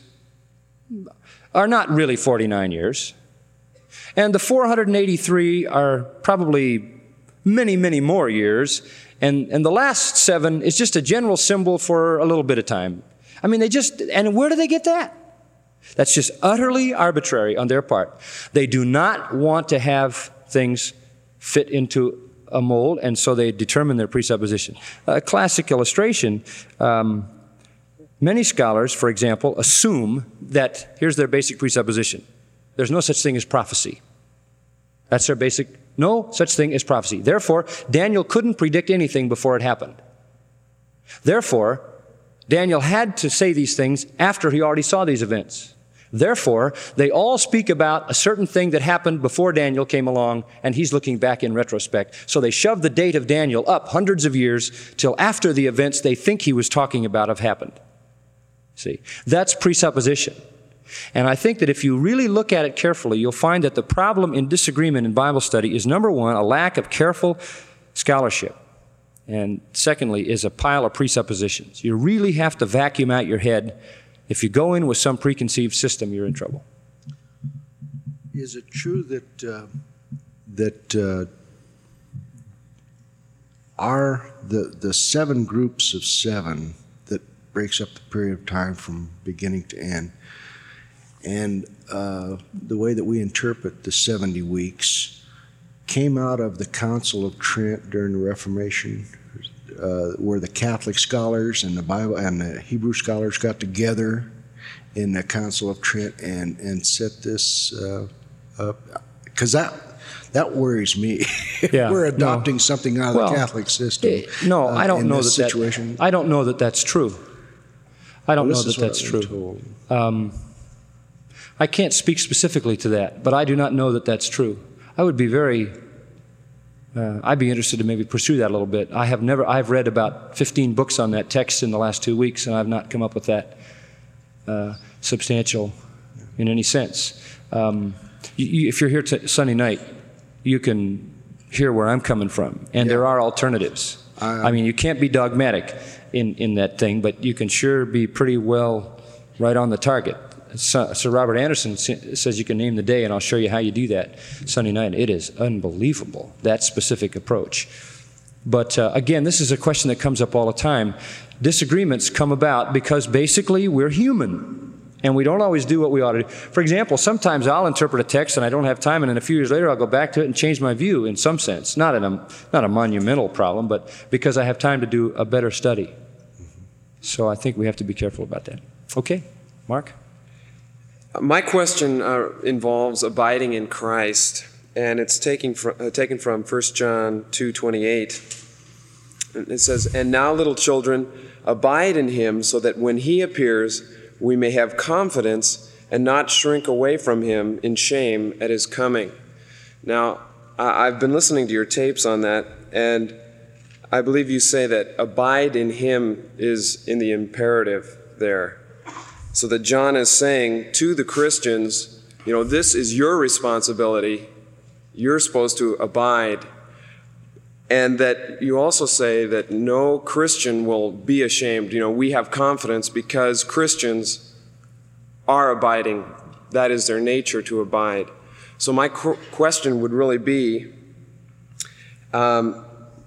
are not really forty-nine years. And the four hundred eighty-three are probably many, many more years. And, and the last seven is just a general symbol for a little bit of time. I mean, they just, and where do they get that? That's just utterly arbitrary on their part. They do not want to have things fit into a mold, and so they determine their presupposition. A classic illustration, um, many scholars, for example, assume that, here's their basic presupposition. There's no such thing as prophecy. That's their basic, no such thing as prophecy. Therefore, Daniel couldn't predict anything before it happened. Therefore, Daniel had to say these things after he already saw these events. Therefore, they all speak about a certain thing that happened before Daniel came along, and he's looking back in retrospect. So they shove the date of Daniel up hundreds of years till after the events they think he was talking about have happened. See, that's presupposition. And I think that if you really look at it carefully, you'll find that the problem in disagreement in Bible study is, number one, a lack of careful scholarship. And secondly, is a pile of presuppositions. You really have to vacuum out your head. If you go in with some preconceived system, you're in trouble. Is it true that uh, that uh, are the the seven groups of seven that breaks up the period of time from beginning to end, and uh, the way that we interpret the seventy weeks came out of the Council of Trent during the Reformation, uh, where the Catholic scholars and the Bible and the Hebrew scholars got together in the Council of Trent and and set this uh, up? Because that that worries me. Yeah, we're adopting no. something out of well, the Catholic system. Eh, no, uh, I don't in know this that, situation. that. I don't know that that's true. I don't Well, know this that is that's what I've true. been told. Um, I can't speak specifically to that, but I do not know that that's true. I would be very, uh, I'd be interested to maybe pursue that a little bit. I have never, I've read about fifteen books on that text in the last two weeks, and I've not come up with that uh, substantial in any sense. Um, you, you, if you're here t- Sunday night, you can hear where I'm coming from, and yeah. there are alternatives. I, I mean, you can't be dogmatic in, in that thing, but you can sure be pretty well right on the target. Sir Robert Anderson says you can name the day, and I'll show you how you do that Sunday night. It is unbelievable, that specific approach. But uh, again, this is a question that comes up all the time. Disagreements come about because basically we're human, and we don't always do what we ought to do. For example, sometimes I'll interpret a text and I don't have time, and then a few years later I'll go back to it and change my view in some sense. Not, in a, not a monumental problem, but because I have time to do a better study. So I think we have to be careful about that. Okay, Mark? My question uh, involves abiding in Christ, and it's taken from, uh, taken from First John two twenty-eight. It says, "And now, little children, abide in him, so that when he appears, we may have confidence and not shrink away from him in shame at his coming." Now, I- I've been listening to your tapes on that, and I believe you say that abide in him is in the imperative there. So that John is saying to the Christians, you know, this is your responsibility. You're supposed to abide. And that you also say that no Christian will be ashamed. You know, we have confidence because Christians are abiding. That is their nature, to abide. So my qu- question would really be, um,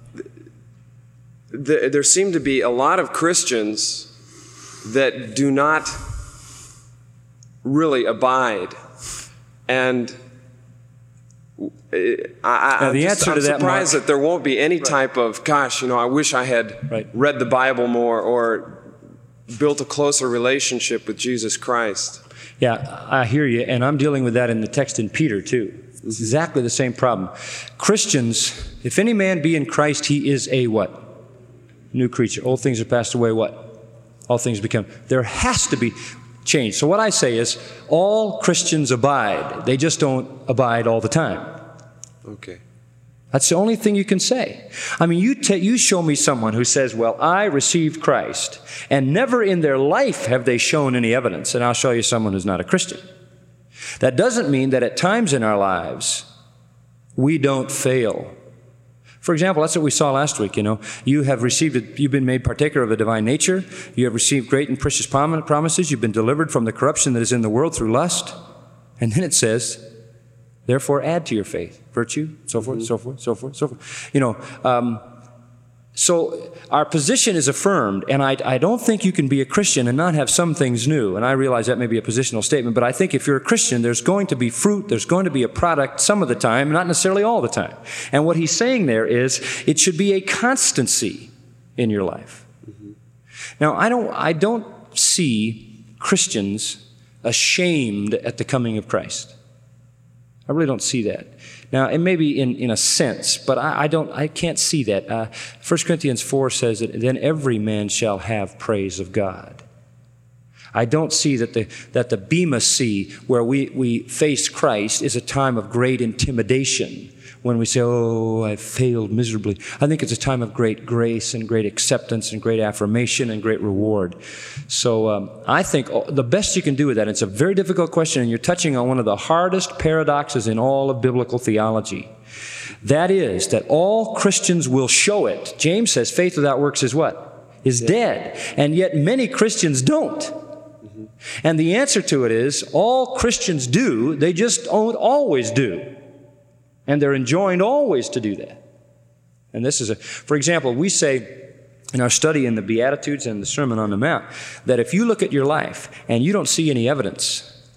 th- there seem to be a lot of Christians that do not really abide. And I, I, Uh, the just, answer I'm to that, surprised Mark- that there won't be any type of, gosh, you know, I wish I had Right. read the Bible more or built a closer relationship with Jesus Christ. Yeah, I hear you, and I'm dealing with that in the text in Peter, too. It's exactly the same problem. Christians, if any man be in Christ, he is a what? New creature. Old things are passed away, what? All things become. There has to be change. So what I say is, all Christians abide. They just don't abide all the time. Okay. That's the only thing you can say. I mean, you, ta- you show me someone who says, well, I received Christ, and never in their life have they shown any evidence, and I'll show you someone who's not a Christian. That doesn't mean that at times in our lives, we don't fail. For example, that's what we saw last week, you know. You have received, it, you've been made partaker of a divine nature. You have received great and precious prom- promises. You've been delivered from the corruption that is in the world through lust. And then it says, therefore add to your faith virtue, so forth, so forth, so forth, so forth. You know, um, so our position is affirmed, and I, I don't think you can be a Christian and not have some things new. And I realize that may be a positional statement, but I think if you're a Christian, there's going to be fruit, there's going to be a product some of the time, not necessarily all the time. And what he's saying there is it should be a constancy in your life. Mm-hmm. Now, I don't, I don't see Christians ashamed at the coming of Christ. I really don't see that. Now, it may be in, in a sense, but I, I don't, I can't see that. Uh, First Corinthians four says that then every man shall have praise of God. I don't see that the, that the Bema Sea, where we, we face Christ, is a time of great intimidation when we say, oh, I failed miserably. I think it's a time of great grace and great acceptance and great affirmation and great reward. So um, I think the best you can do with that, and it's a very difficult question, and you're touching on one of the hardest paradoxes in all of biblical theology. That is that all Christians will show it. James says faith without works is what? Is dead. And yet many Christians don't. Mm-hmm. And the answer to it is all Christians do, they just don't always do. And they're enjoined always to do that. And this is a, for example, we say in our study in the Beatitudes and the Sermon on the Mount, that if you look at your life and you don't see any evidence,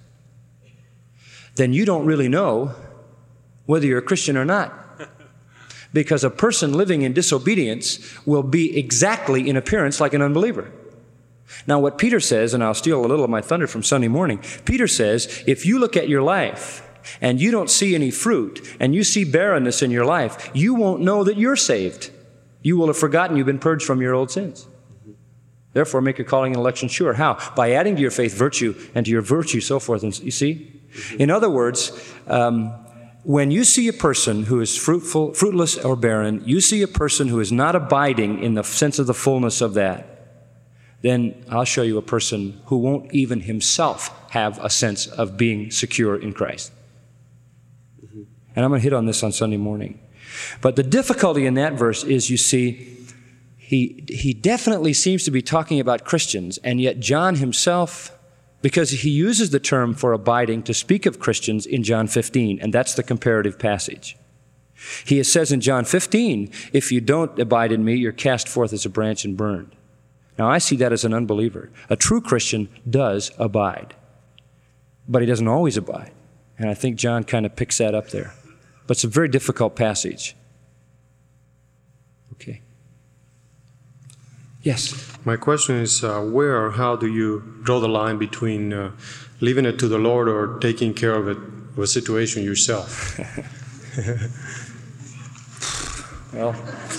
then you don't really know whether you're a Christian or not. Because a person living in disobedience will be exactly in appearance like an unbeliever. Now what Peter says, and I'll steal a little of my thunder from Sunday morning, Peter says, if you look at your life and you don't see any fruit, and you see barrenness in your life, you won't know that you're saved. You will have forgotten you've been purged from your old sins. Therefore, make your calling and election sure. How? By adding to your faith virtue, and to your virtue so forth. And you see? In other words, um, when you see a person who is fruitful, fruitless or barren, you see a person who is not abiding in the sense of the fullness of that, then I'll show you a person who won't even himself have a sense of being secure in Christ. And I'm going to hit on this on Sunday morning. But the difficulty in that verse is, you see, he, he definitely seems to be talking about Christians, and yet John himself, because he uses the term for abiding to speak of Christians in John fifteen, and that's the comparative passage. He says in John fifteen, if you don't abide in me, you're cast forth as a branch and burned. Now, I see that as an unbeliever. A true Christian does abide, but he doesn't always abide. And I think John kind of picks that up there. But it's a very difficult passage. Okay. Yes? My question is, uh, where or how do you draw the line between uh, leaving it to the Lord or taking care of it, of a situation yourself? Well,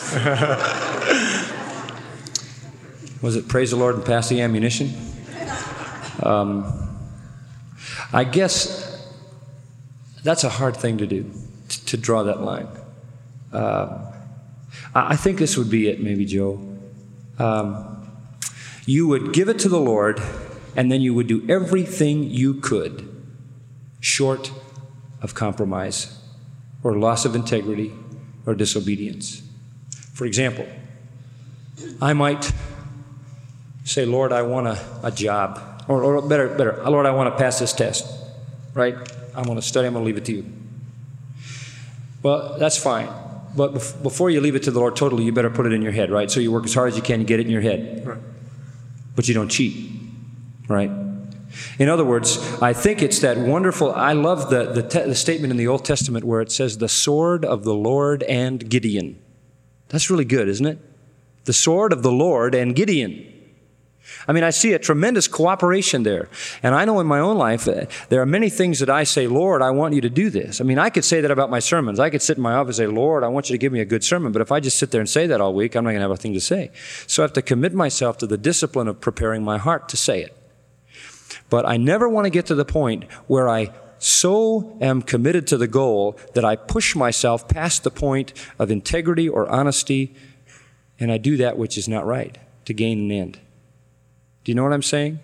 was it praise the Lord and pass the ammunition? Um, I guess that's a hard thing to do, t- to draw that line. Uh, I think this would be it, maybe, Joe. Um, you would give it to the Lord, and then you would do everything you could, short of compromise or loss of integrity or disobedience. For example, I might say, Lord, I want a, a job. Or, or better, better, Lord, I want to pass this test. Right? I'm going to study, I'm going to leave it to you. Well, that's fine. But bef- before you leave it to the Lord totally, you better put it in your head, right? So you work as hard as you can, you get it in your head. Right. But you don't cheat, right? In other words, I think it's that wonderful, I love the, the, te- the statement in the Old Testament where it says, the sword of the Lord and Gideon. That's really good, isn't it? The sword of the Lord and Gideon. I mean, I see a tremendous cooperation there. And I know in my own life, uh, there are many things that I say, Lord, I want you to do this. I mean, I could say that about my sermons. I could sit in my office and say, Lord, I want you to give me a good sermon. But if I just sit there and say that all week, I'm not going to have a thing to say. So I have to commit myself to the discipline of preparing my heart to say it. But I never want to get to the point where I so am committed to the goal that I push myself past the point of integrity or honesty, and I do that which is not right to gain an end. Do you know what I'm saying?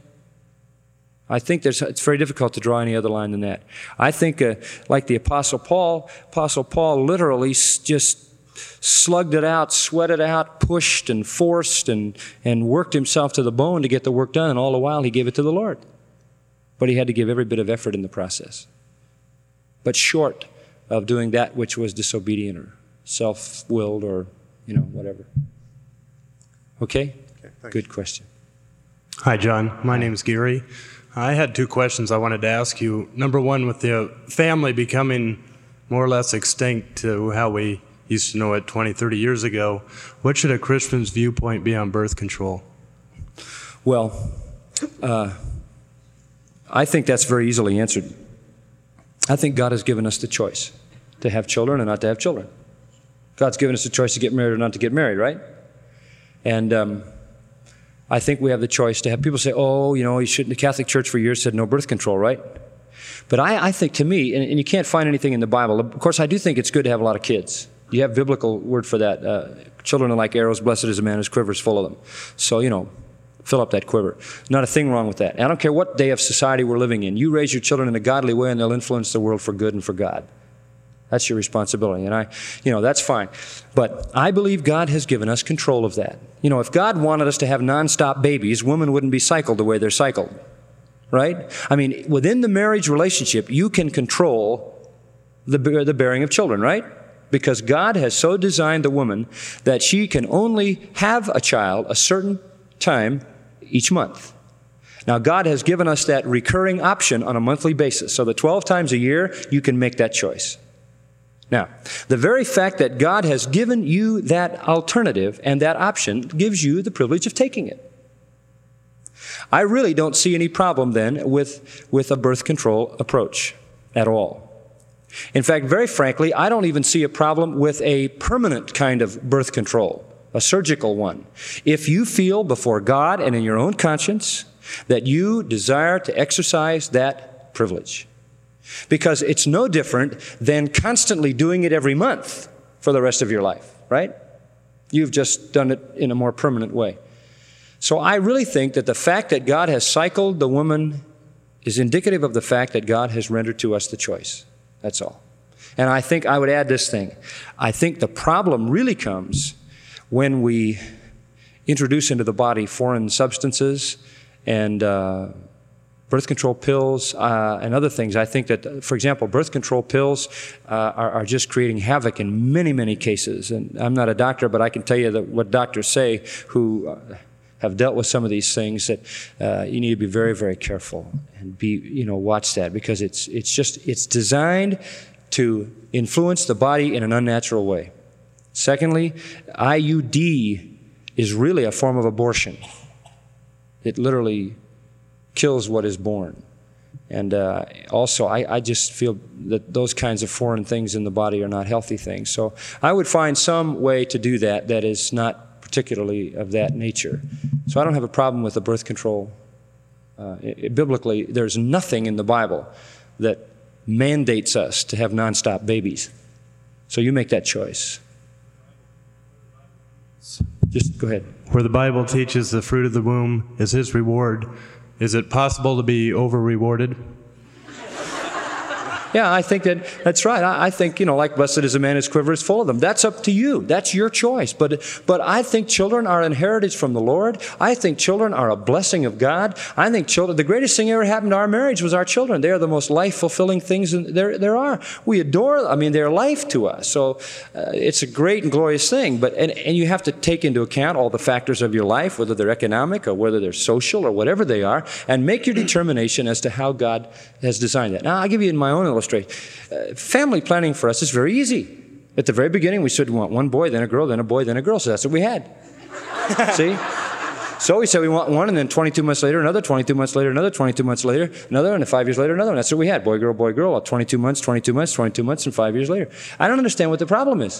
I think there's, it's very difficult to draw any other line than that. I think, uh, like the Apostle Paul, Apostle Paul literally s- just slugged it out, sweated it out, pushed and forced and, and worked himself to the bone to get the work done, and all the while he gave it to the Lord. But he had to give every bit of effort in the process. But short of doing that which was disobedient or self-willed or, you know, whatever. Okay? Okay, good question. Hi, John. My name is Gary. I had two questions I wanted to ask you. Number one, with the family becoming more or less extinct to how we used to know it twenty, thirty years ago, what should a Christian's viewpoint be on birth control? Well, uh, I think that's very easily answered. I think God has given us the choice to have children and not to have children. God's given us the choice to get married or not to get married, right? And um, I think we have the choice to have people say, oh, you know, you shouldn't. The Catholic Church for years said no birth control, right? But I, I think to me, and, and you can't find anything in the Bible. Of course, I do think it's good to have a lot of kids. You have biblical word for that. Uh, children are like arrows. Blessed is a man whose quiver is full of them. So, you know, fill up that quiver. Not a thing wrong with that. I don't care what day of society we're living in. You raise your children in a godly way and they'll influence the world for good and for God. That's your responsibility. And I, you know, that's fine. But I believe God has given us control of that. You know, if God wanted us to have nonstop babies, women wouldn't be cycled the way they're cycled. Right? I mean, within the marriage relationship, you can control the, the bearing of children, right? Because God has so designed the woman that she can only have a child a certain time each month. Now, God has given us that recurring option on a monthly basis. So the twelve times a year, you can make that choice. Now, the very fact that God has given you that alternative and that option gives you the privilege of taking it. I really don't see any problem then with, with a birth control approach at all. In fact, very frankly, I don't even see a problem with a permanent kind of birth control, a surgical one. If you feel before God and in your own conscience that you desire to exercise that privilege. Because it's no different than constantly doing it every month for the rest of your life, right? You've just done it in a more permanent way. So I really think that the fact that God has cycled the woman is indicative of the fact that God has rendered to us the choice. That's all. And I think I would add this thing. I think the problem really comes when we introduce into the body foreign substances and uh, birth control pills uh, and other things. I think that, for example, birth control pills uh, are, are just creating havoc in many, many cases. And I'm not a doctor, but I can tell you that what doctors say who uh, have dealt with some of these things, that uh, you need to be very, very careful and be, you know, watch that, because it's it's just it's designed to influence the body in an unnatural way. Secondly, I U D is really a form of abortion. It literally kills what is born. And uh, also, I, I just feel that those kinds of foreign things in the body are not healthy things. So I would find some way to do that that is not particularly of that nature. So I don't have a problem with the birth control. Uh, it, biblically, there's nothing in the Bible that mandates us to have nonstop babies. So you make that choice. Just go ahead. Where the Bible teaches the fruit of the womb is his reward, is it possible to be over-rewarded? Yeah, I think that that's right. I, I think, you know, like blessed is a man whose quiver is full of them. That's up to you. That's your choice. But but I think children are an heritage from the Lord. I think children are a blessing of God. I think children, the greatest thing ever happened to our marriage was our children. They are the most life-fulfilling things there, there are. We adore, I mean, they're life to us. So uh, it's a great and glorious thing. But and, and you have to take into account all the factors of your life, whether they're economic or whether they're social or whatever they are, and make your determination as to how God has designed that. Now, I'll give you my own illustration. Uh, family planning for us is very easy. At the very beginning, we said we want one boy, then a girl, then a boy, then a girl. So that's what we had. See? So we said we want one, and then twenty-two months later, another, twenty-two months later, another, twenty-two months later, another, and then five years later, another. And that's what we had. Boy, girl, boy, girl, twenty-two months, twenty-two months, twenty-two months, and five years later. I don't understand what the problem is.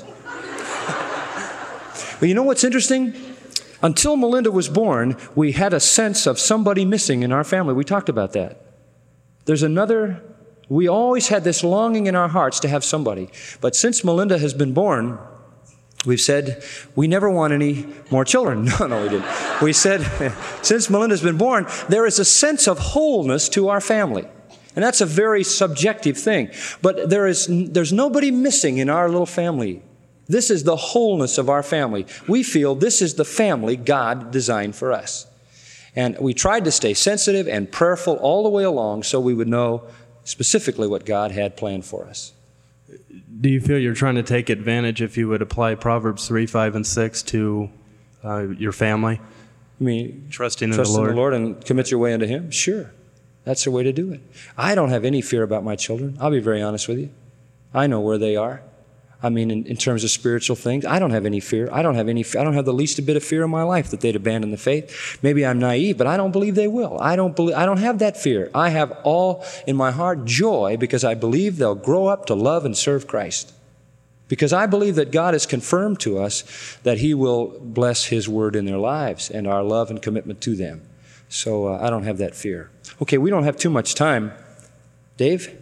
But you know what's interesting? Until Melinda was born, we had a sense of somebody missing in our family. We talked about that. There's another... We always had this longing in our hearts to have somebody. But since Melinda has been born, we've said, we never want any more children. No, no, we didn't. We said, since Melinda's been born, there is a sense of wholeness to our family. And that's a very subjective thing. But there is, there's nobody missing in our little family. This is the wholeness of our family. We feel this is the family God designed for us. And we tried to stay sensitive and prayerful all the way along so we would know specifically what God had planned for us. Do you feel you're trying to take advantage if you would apply Proverbs three, five, and six to uh, your family? I mean, trusting in trust the Lord? in the Lord and commit your way unto Him? Sure. That's the way to do it. I don't have any fear about my children. I'll be very honest with you. I know where they are. I mean, in, in terms of spiritual things, I don't have any fear. I don't have any. I don't have the least bit of fear in my life that they'd abandon the faith. Maybe I'm naive, but I don't believe they will. I don't believe. I don't have that fear. I have all in my heart joy because I believe they'll grow up to love and serve Christ. Because I believe that God has confirmed to us that He will bless His word in their lives and our love and commitment to them. So uh, I don't have that fear. Okay, we don't have too much time. Dave?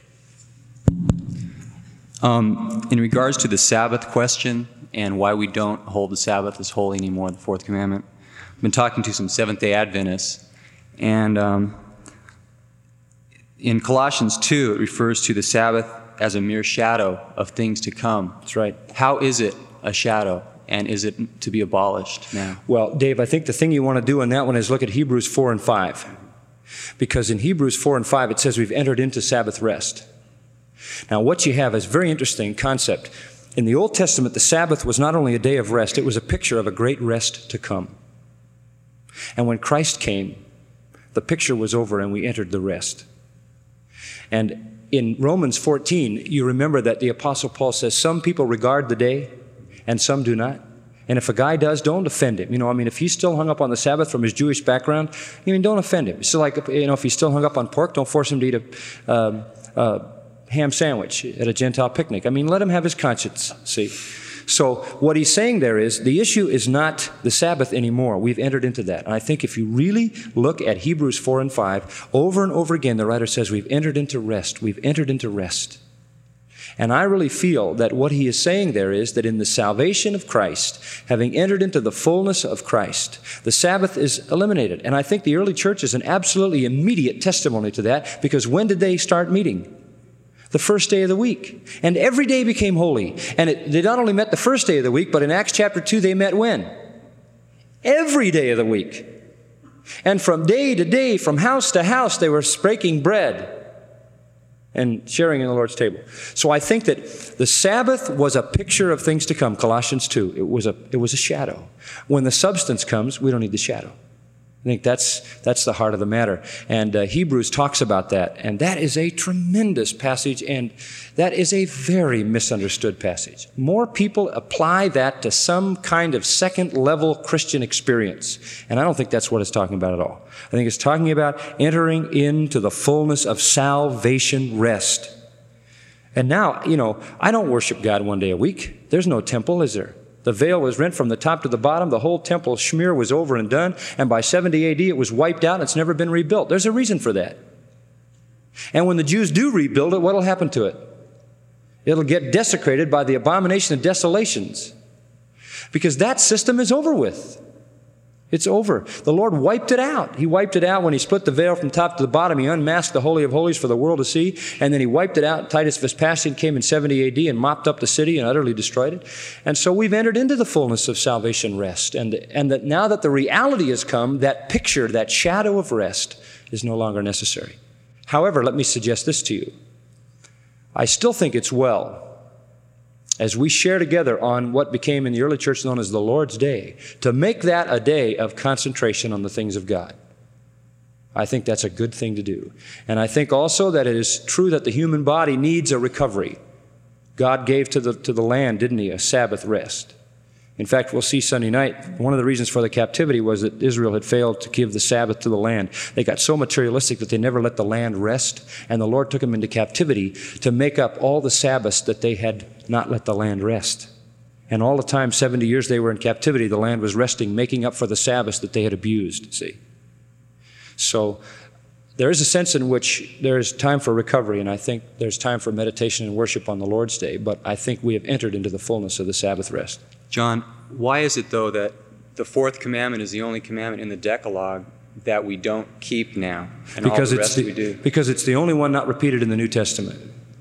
Um, in regards to the Sabbath question and why we don't hold the Sabbath as holy anymore, the fourth commandment, I've been talking to some Seventh-day Adventists, and um, in Colossians two, it refers to the Sabbath as a mere shadow of things to come. That's right. How is it a shadow, and is it to be abolished now? Well, Dave, I think the thing you want to do on that one is look at Hebrews four and five. Because in Hebrews four and five, it says we've entered into Sabbath rest. Now, what you have is a very interesting concept. In the Old Testament, the Sabbath was not only a day of rest, it was a picture of a great rest to come. And when Christ came, the picture was over and we entered the rest. And in Romans fourteen, you remember that the Apostle Paul says, some people regard the day and some do not. And if a guy does, don't offend him. You know, I mean, if he's still hung up on the Sabbath from his Jewish background, I mean, don't offend him. It's like, you know, if he's still hung up on pork, don't force him to eat a um, uh, ham sandwich at a Gentile picnic. I mean, let him have his conscience, see. So what he's saying there is the issue is not the Sabbath anymore. We've entered into that. And I think if you really look at Hebrews four and five, over and over again, the writer says we've entered into rest. We've entered into rest. And I really feel that what he is saying there is that in the salvation of Christ, having entered into the fullness of Christ, the Sabbath is eliminated. And I think the early church is an absolutely immediate testimony to that, because when did they start meeting? The first day of the week. And every day became holy. And it, they not only met the first day of the week, but in Acts chapter two, they met when? Every day of the week. And from day to day, from house to house, they were breaking bread and sharing in the Lord's table. So I think that the Sabbath was a picture of things to come, Colossians two. It was a, it was a shadow. When the substance comes, we don't need the shadow. I think that's, that's the heart of the matter. And uh, Hebrews talks about that. And that is a tremendous passage, and that is a very misunderstood passage. More people apply that to some kind of second-level Christian experience. And I don't think that's what it's talking about at all. I think it's talking about entering into the fullness of salvation rest. And now, you know, I don't worship God one day a week. There's no temple, is there? The veil was rent from the top to the bottom. The whole temple smear was over and done. And by seventy A D, it was wiped out. And it's never been rebuilt. There's a reason for that. And when the Jews do rebuild it, what will happen to it? It'll get desecrated by the abomination of desolations. Because that system is over with. It's over. The Lord wiped it out. He wiped it out when he split the veil from top to the bottom. He unmasked the Holy of Holies for the world to see, and then he wiped it out. Titus Vespasian came in seventy A D and mopped up the city and utterly destroyed it. And so we've entered into the fullness of salvation rest. And, and that now that the reality has come, that picture, that shadow of rest is no longer necessary. However, let me suggest this to you. I still think it's well, as we share together on what became in the early church known as the Lord's Day, to make that a day of concentration on the things of God. I think that's a good thing to do. And I think also that it is true that the human body needs a recovery. God gave to the, to the land, didn't he, a Sabbath rest. In fact, we'll see Sunday night, one of the reasons for the captivity was that Israel had failed to give the Sabbath to the land. They got so materialistic that they never let the land rest, and the Lord took them into captivity to make up all the Sabbaths that they had not let the land rest. And all the time, seventy years they were in captivity, the land was resting, making up for the Sabbaths that they had abused, see. So there is a sense in which there is time for recovery, and I think there's time for meditation and worship on the Lord's Day, but I think we have entered into the fullness of the Sabbath rest. John, why is it, though, that the fourth commandment is the only commandment in the Decalogue that we don't keep now, and because all the it's rest the, we do? Because it's the only one not repeated in the New Testament.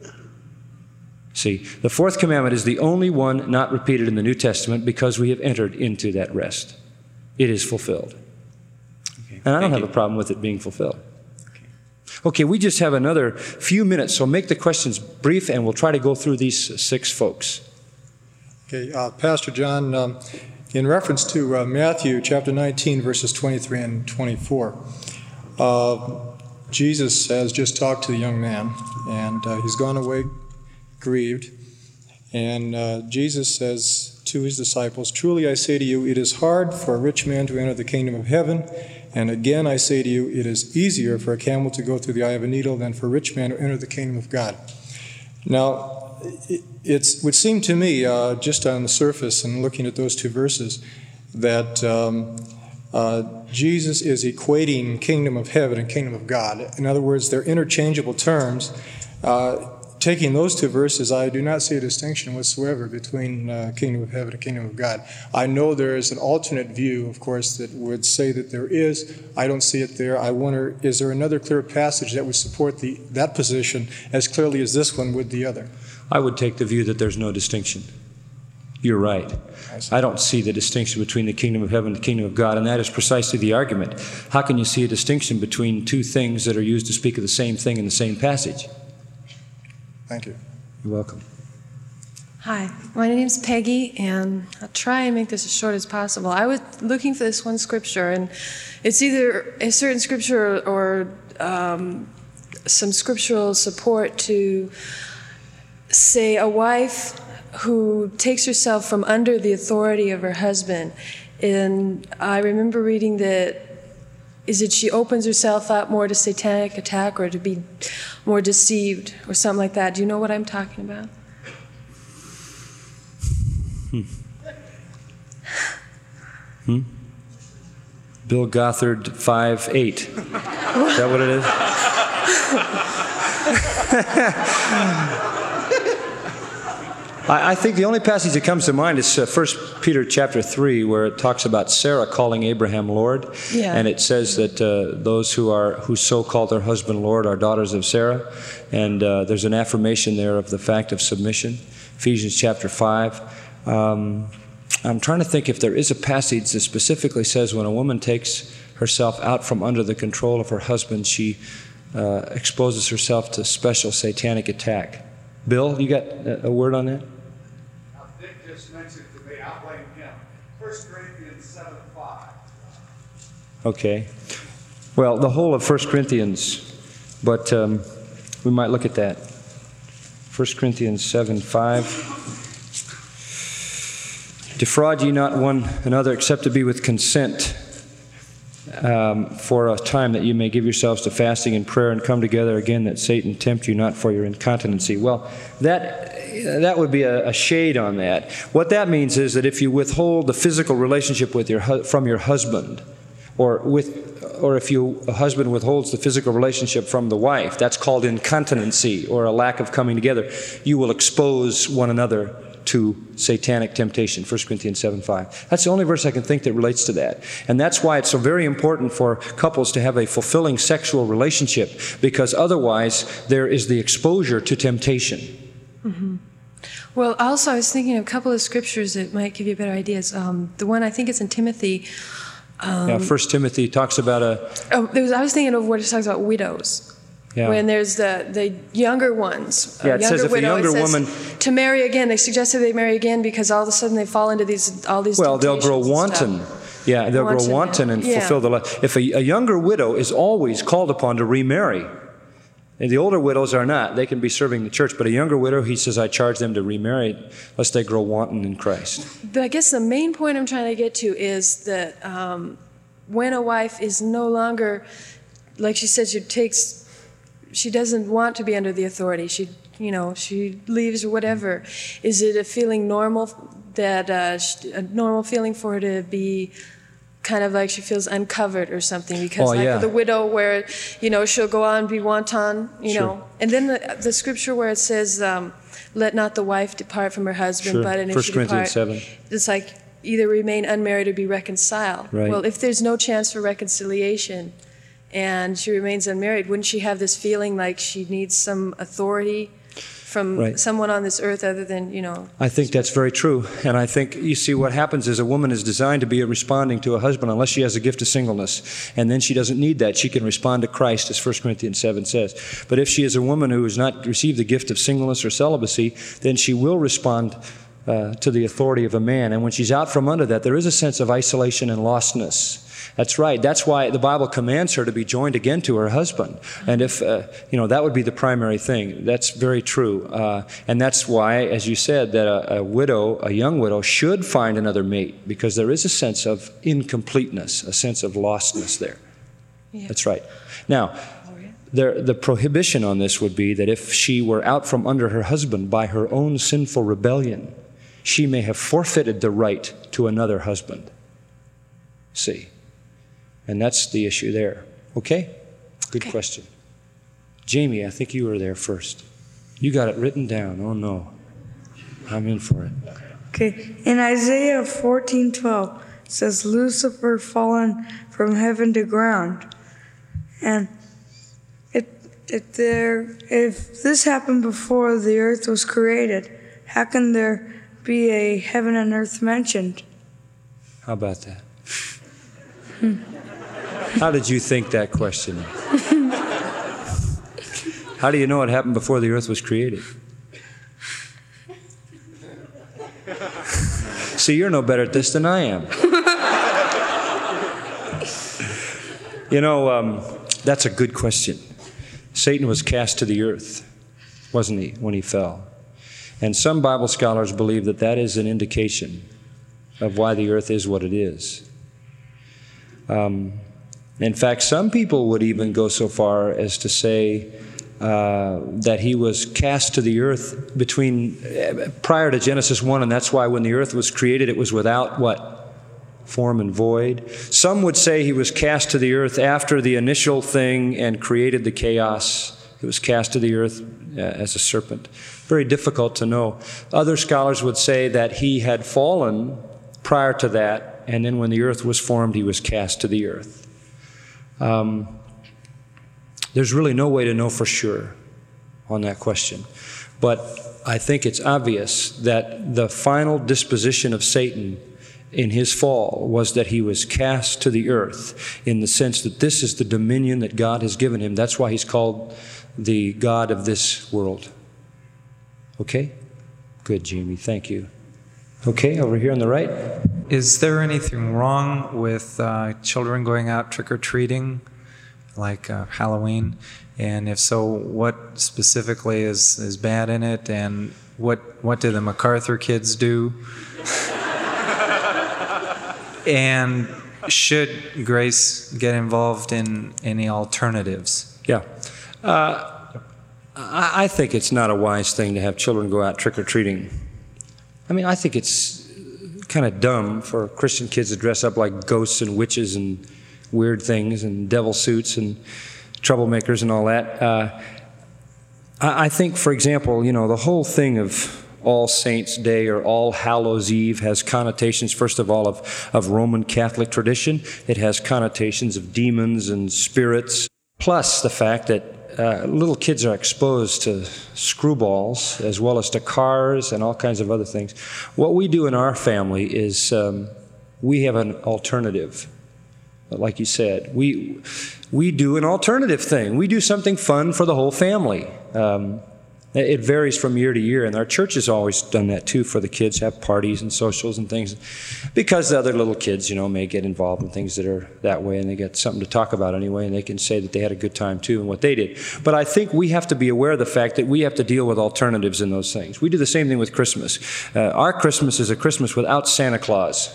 See, the fourth commandment is the only one not repeated in the New Testament because we have entered into that rest. It is fulfilled. Okay, and I don't have you. a problem with it being fulfilled. Okay. Okay, we just have another few minutes, so make the questions brief, and we'll try to go through these six folks. Okay, uh, Pastor John, um, in reference to uh, Matthew chapter nineteen, verses twenty-three and twenty-four, uh, Jesus has just talked to the young man, and uh, he's gone away grieved. And uh, Jesus says to his disciples, "Truly I say to you, it is hard for a rich man to enter the kingdom of heaven. And again I say to you, it is easier for a camel to go through the eye of a needle than for a rich man to enter the kingdom of God." Now, it it's, would seem to me, uh, just on the surface and looking at those two verses, that um, uh, Jesus is equating kingdom of heaven and kingdom of God. In other words, they're interchangeable terms. Uh, taking those two verses, I do not see a distinction whatsoever between uh, kingdom of heaven and kingdom of God. I know there is an alternate view, of course, that would say that there is. I don't see it there. I wonder, is there another clear passage that would support the, that position as clearly as this one would the other? I would take the view that there's no distinction. You're right. I don't see the distinction between the kingdom of heaven and the kingdom of God, and that is precisely the argument. How can you see a distinction between two things that are used to speak of the same thing in the same passage? Thank you. You're welcome. Hi, my name's Peggy, and I'll try and make this as short as possible. I was looking for this one scripture, and it's either a certain scripture or um, some scriptural support to say a wife who takes herself from under the authority of her husband. And I remember reading that, is it she opens herself up more to satanic attack or to be more deceived or something like that? Do you know what I'm talking about? Hmm. Hmm? Bill Gothard five eight. Is that what it is? I, I think the only passage that comes to mind is uh, First Peter chapter three, where it talks about Sarah calling Abraham Lord. Yeah. And it says that uh, those who are who so call their husband Lord are daughters of Sarah. And uh, there's an affirmation there of the fact of submission. Ephesians chapter five. Um, I'm trying to think if there is a passage that specifically says when a woman takes herself out from under the control of her husband, she uh, exposes herself to special satanic attack. Bill, you got a, a word on that? Dick just mentioned to me, I'll blame him. First Corinthians seven five. Okay. Well, the whole of First Corinthians, but um, we might look at that. First Corinthians seven five. Defraud ye not one another except to be with consent um, for a time that you may give yourselves to fasting and prayer and come together again that Satan tempt you not for your incontinency. Well, that that would be a, a shade on that. What that means is that if you withhold the physical relationship with your from your husband, or with or if you a husband withholds the physical relationship from the wife, that's called incontinency or a lack of coming together. You will expose one another to satanic temptation, First Corinthians seven five. That's the only verse I can think that relates to that. And that's why it's so very important for couples to have a fulfilling sexual relationship, because otherwise there is the exposure to temptation. Mm-hmm. Well, also I was thinking of a couple of scriptures that might give you better ideas. Um, the one I think it's in Timothy. Um, yeah, First Timothy talks about a... Oh, there was, I was thinking of what it talks about widows. Yeah. When there's the, the younger ones, yeah, a it younger says if widow, a younger it says woman... to marry again. They suggested they marry again because all of a sudden they fall into these all these. Well, they'll grow temptations and wanton. stuff. Yeah, they'll Wanton, grow wanton and yeah. fulfill the life. If a, a younger widow is always called upon to remarry, and the older widows are not, they can be serving the church. But a younger widow, he says, I charge them to remarry lest they grow wanton in Christ. But I guess the main point I'm trying to get to is that um, when a wife is no longer, like she said, she takes, she doesn't want to be under the authority. She, you know, she leaves or whatever. Is it a feeling normal that uh, a normal feeling for her to be kind of like she feels uncovered or something? Because oh, like yeah. the widow where, you know, she'll go on and be wanton, you Sure. know. And then the, the scripture where it says, um, let not the wife depart from her husband, Sure. but and if First she Corinthians depart, seven. it's like either remain unmarried or be reconciled. Right. Well, if there's no chance for reconciliation and she remains unmarried, wouldn't she have this feeling like she needs some authority from Right. someone on this earth other than, you know? I think that's very true. And I think, you see, what happens is a woman is designed to be responding to a husband unless she has a gift of singleness. And then she doesn't need that. She can respond to Christ, as First Corinthians seven says. But if she is a woman who has not received the gift of singleness or celibacy, then she will respond uh, to the authority of a man. And when she's out from under that, there is a sense of isolation and lostness. That's right. That's why the Bible commands her to be joined again to her husband. And if, uh, you know, that would be the primary thing. That's very true. Uh, and that's why, as you said, that a, a widow, a young widow, should find another mate, because there is a sense of incompleteness, a sense of lostness there. Yeah. That's right. Now, there, the prohibition on this would be that if she were out from under her husband by her own sinful rebellion, she may have forfeited the right to another husband. See? And that's the issue there. Okay? Good okay. question. Jamie, I think you were there first. You got it written down. Oh, no. I'm in for it. Okay. In Isaiah fourteen twelve, it says, Lucifer fallen from heaven to ground. And it, it there, if this happened before the earth was created, how can there be a heaven and earth mentioned? How about that? Hmm. How did you think that question? How do you know it happened before the earth was created? See, you're no better at this than I am. You know, um, that's a good question. Satan was cast to the earth, wasn't he, when he fell? And some Bible scholars believe that that is an indication of why the earth is what it is. Um, In fact, some people would even go so far as to say uh, that he was cast to the earth between uh, prior to Genesis one, and that's why when the earth was created, it was without what? Form and void. Some would say he was cast to the earth after the initial thing and created the chaos. He was cast to the earth uh, as a serpent. Very difficult to know. Other scholars would say that he had fallen prior to that, and then when the earth was formed, he was cast to the earth. Um, there's really no way to know for sure on that question. But I think it's obvious that the final disposition of Satan in his fall was that he was cast to the earth, in the sense that this is the dominion that God has given him. That's why he's called the God of this world. Okay? Good, Jamie. Thank you. Okay, over here on the right. Is there anything wrong with uh, children going out trick-or-treating, like uh, Halloween? And if so, what specifically is, is bad in it? And what, what do the MacArthur kids do? And should Grace get involved in any alternatives? Yeah. Uh, I, I think it's not a wise thing to have children go out trick-or-treating. I mean, I think it's kind of dumb for Christian kids to dress up like ghosts and witches and weird things and devil suits and troublemakers and all that. Uh, I, I think, for example, you know, the whole thing of All Saints' Day or All Hallows' Eve has connotations, first of all, of, of Roman Catholic tradition. It has connotations of demons and spirits, plus the fact that uh, little kids are exposed to screwballs as well as to cars and all kinds of other things. What we do in our family is um, we have an alternative. Like you said, we we do an alternative thing. We do something fun for the whole family. Um, it varies from year to year, and our church has always done that too for the kids, have parties and socials and things, because the other little kids, you know, may get involved in things that are that way, and they get something to talk about anyway, and they can say that they had a good time too and what they did. But I think we have to be aware of the fact that we have to deal with alternatives in those things. We do the same thing with Christmas. Uh, our Christmas is a Christmas without Santa Claus.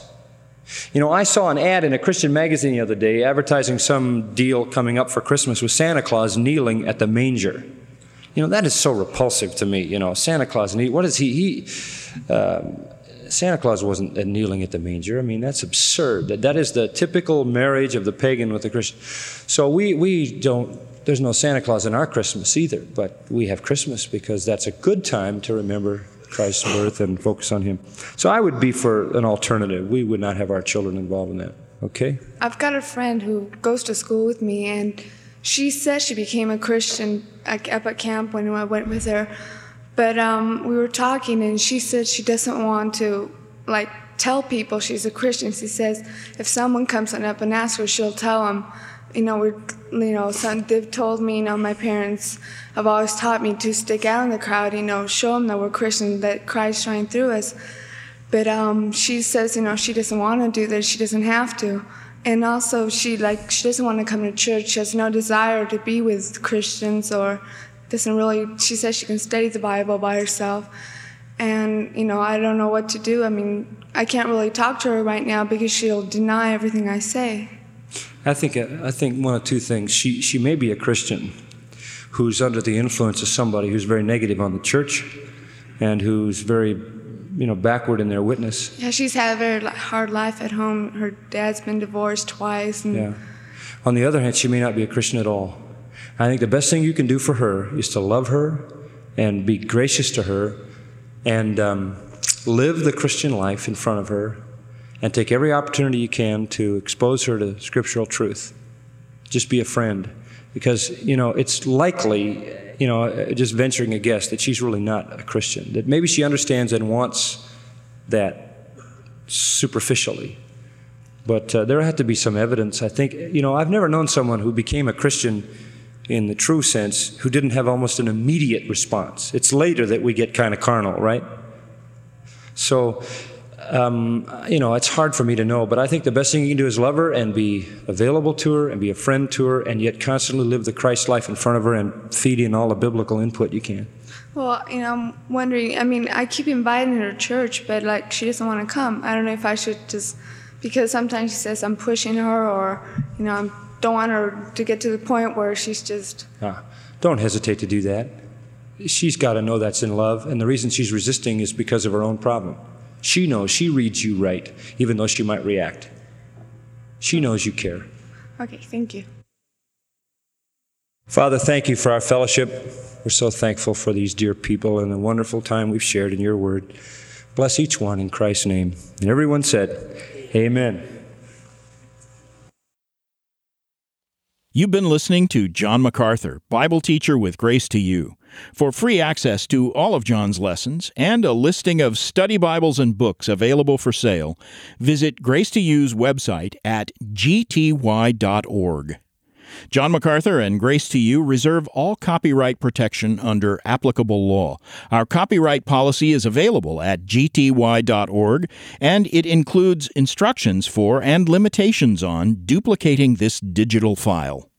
You know, I saw an ad in a Christian magazine the other day advertising some deal coming up for Christmas with Santa Claus kneeling at the manger. You know, that is so repulsive to me. You know, Santa Claus, what is he? He, um, Santa Claus wasn't kneeling at the manger. I mean, that's absurd. That, that is the typical marriage of the pagan with the Christian. So we, we don't, there's no Santa Claus in our Christmas either, but we have Christmas because that's a good time to remember Christ's birth and focus on Him. So I would be for an alternative. We would not have our children involved in that. Okay? I've got a friend who goes to school with me, and she says she became a Christian up at camp when I went with her. But um, we were talking, and she said she doesn't want to, like, tell people she's a Christian. She says if someone comes up and asks her, she'll tell them. You know, we're, you know, some, they've told me, you know, my parents have always taught me to stick out in the crowd, you know, show them that we're Christian, that Christ shine through us. But um, she says, you know, she doesn't want to do that. She doesn't have to. And also, she, like, she doesn't want to come to church. She has no desire to be with Christians or doesn't really, she says she can study the Bible by herself. And, you know, I don't know what to do. I mean, I can't really talk to her right now because she'll deny everything I say. I think I think one of two things. She she may be a Christian who's under the influence of somebody who's very negative on the church and who's very, you know, backward in their witness. Yeah, she's had a very hard life at home. Her dad's been divorced twice. And yeah. On the other hand, she may not be a Christian at all. I think the best thing you can do for her is to love her and be gracious to her and um, live the Christian life in front of her, and take every opportunity you can to expose her to scriptural truth. Just be a friend. Because, you know, it's likely, you know, just venturing a guess that she's really not a Christian. That maybe she understands and wants that superficially. But uh, there had to be some evidence. I think, you know, I've never known someone who became a Christian in the true sense who didn't have almost an immediate response. It's later that we get kind of carnal, right? So, Um, you know, it's hard for me to know, but I think the best thing you can do is love her and be available to her and be a friend to her and yet constantly live the Christ life in front of her and feed in all the biblical input you can. Well, you know, I'm wondering, I mean, I keep inviting her to church, but, like, she doesn't want to come. I don't know if I should just, because sometimes she says I'm pushing her or, you know, I don't want her to get to the point where she's just... Ah, don't hesitate to do that. She's got to know that's in love, and the reason she's resisting is because of her own problem. She knows, she reads you right, even though she might react. She knows you care. Okay, thank you. Father, thank you for our fellowship. We're so thankful for these dear people and the wonderful time we've shared in your word. Bless each one in Christ's name. And everyone said, amen. You've been listening to John MacArthur, Bible teacher with Grace to You. For free access to all of John's lessons and a listing of study Bibles and books available for sale, visit Grace to You's website at g t y dot org. John MacArthur and Grace to You reserve all copyright protection under applicable law. Our copyright policy is available at g t y dot org, and it includes instructions for and limitations on duplicating this digital file.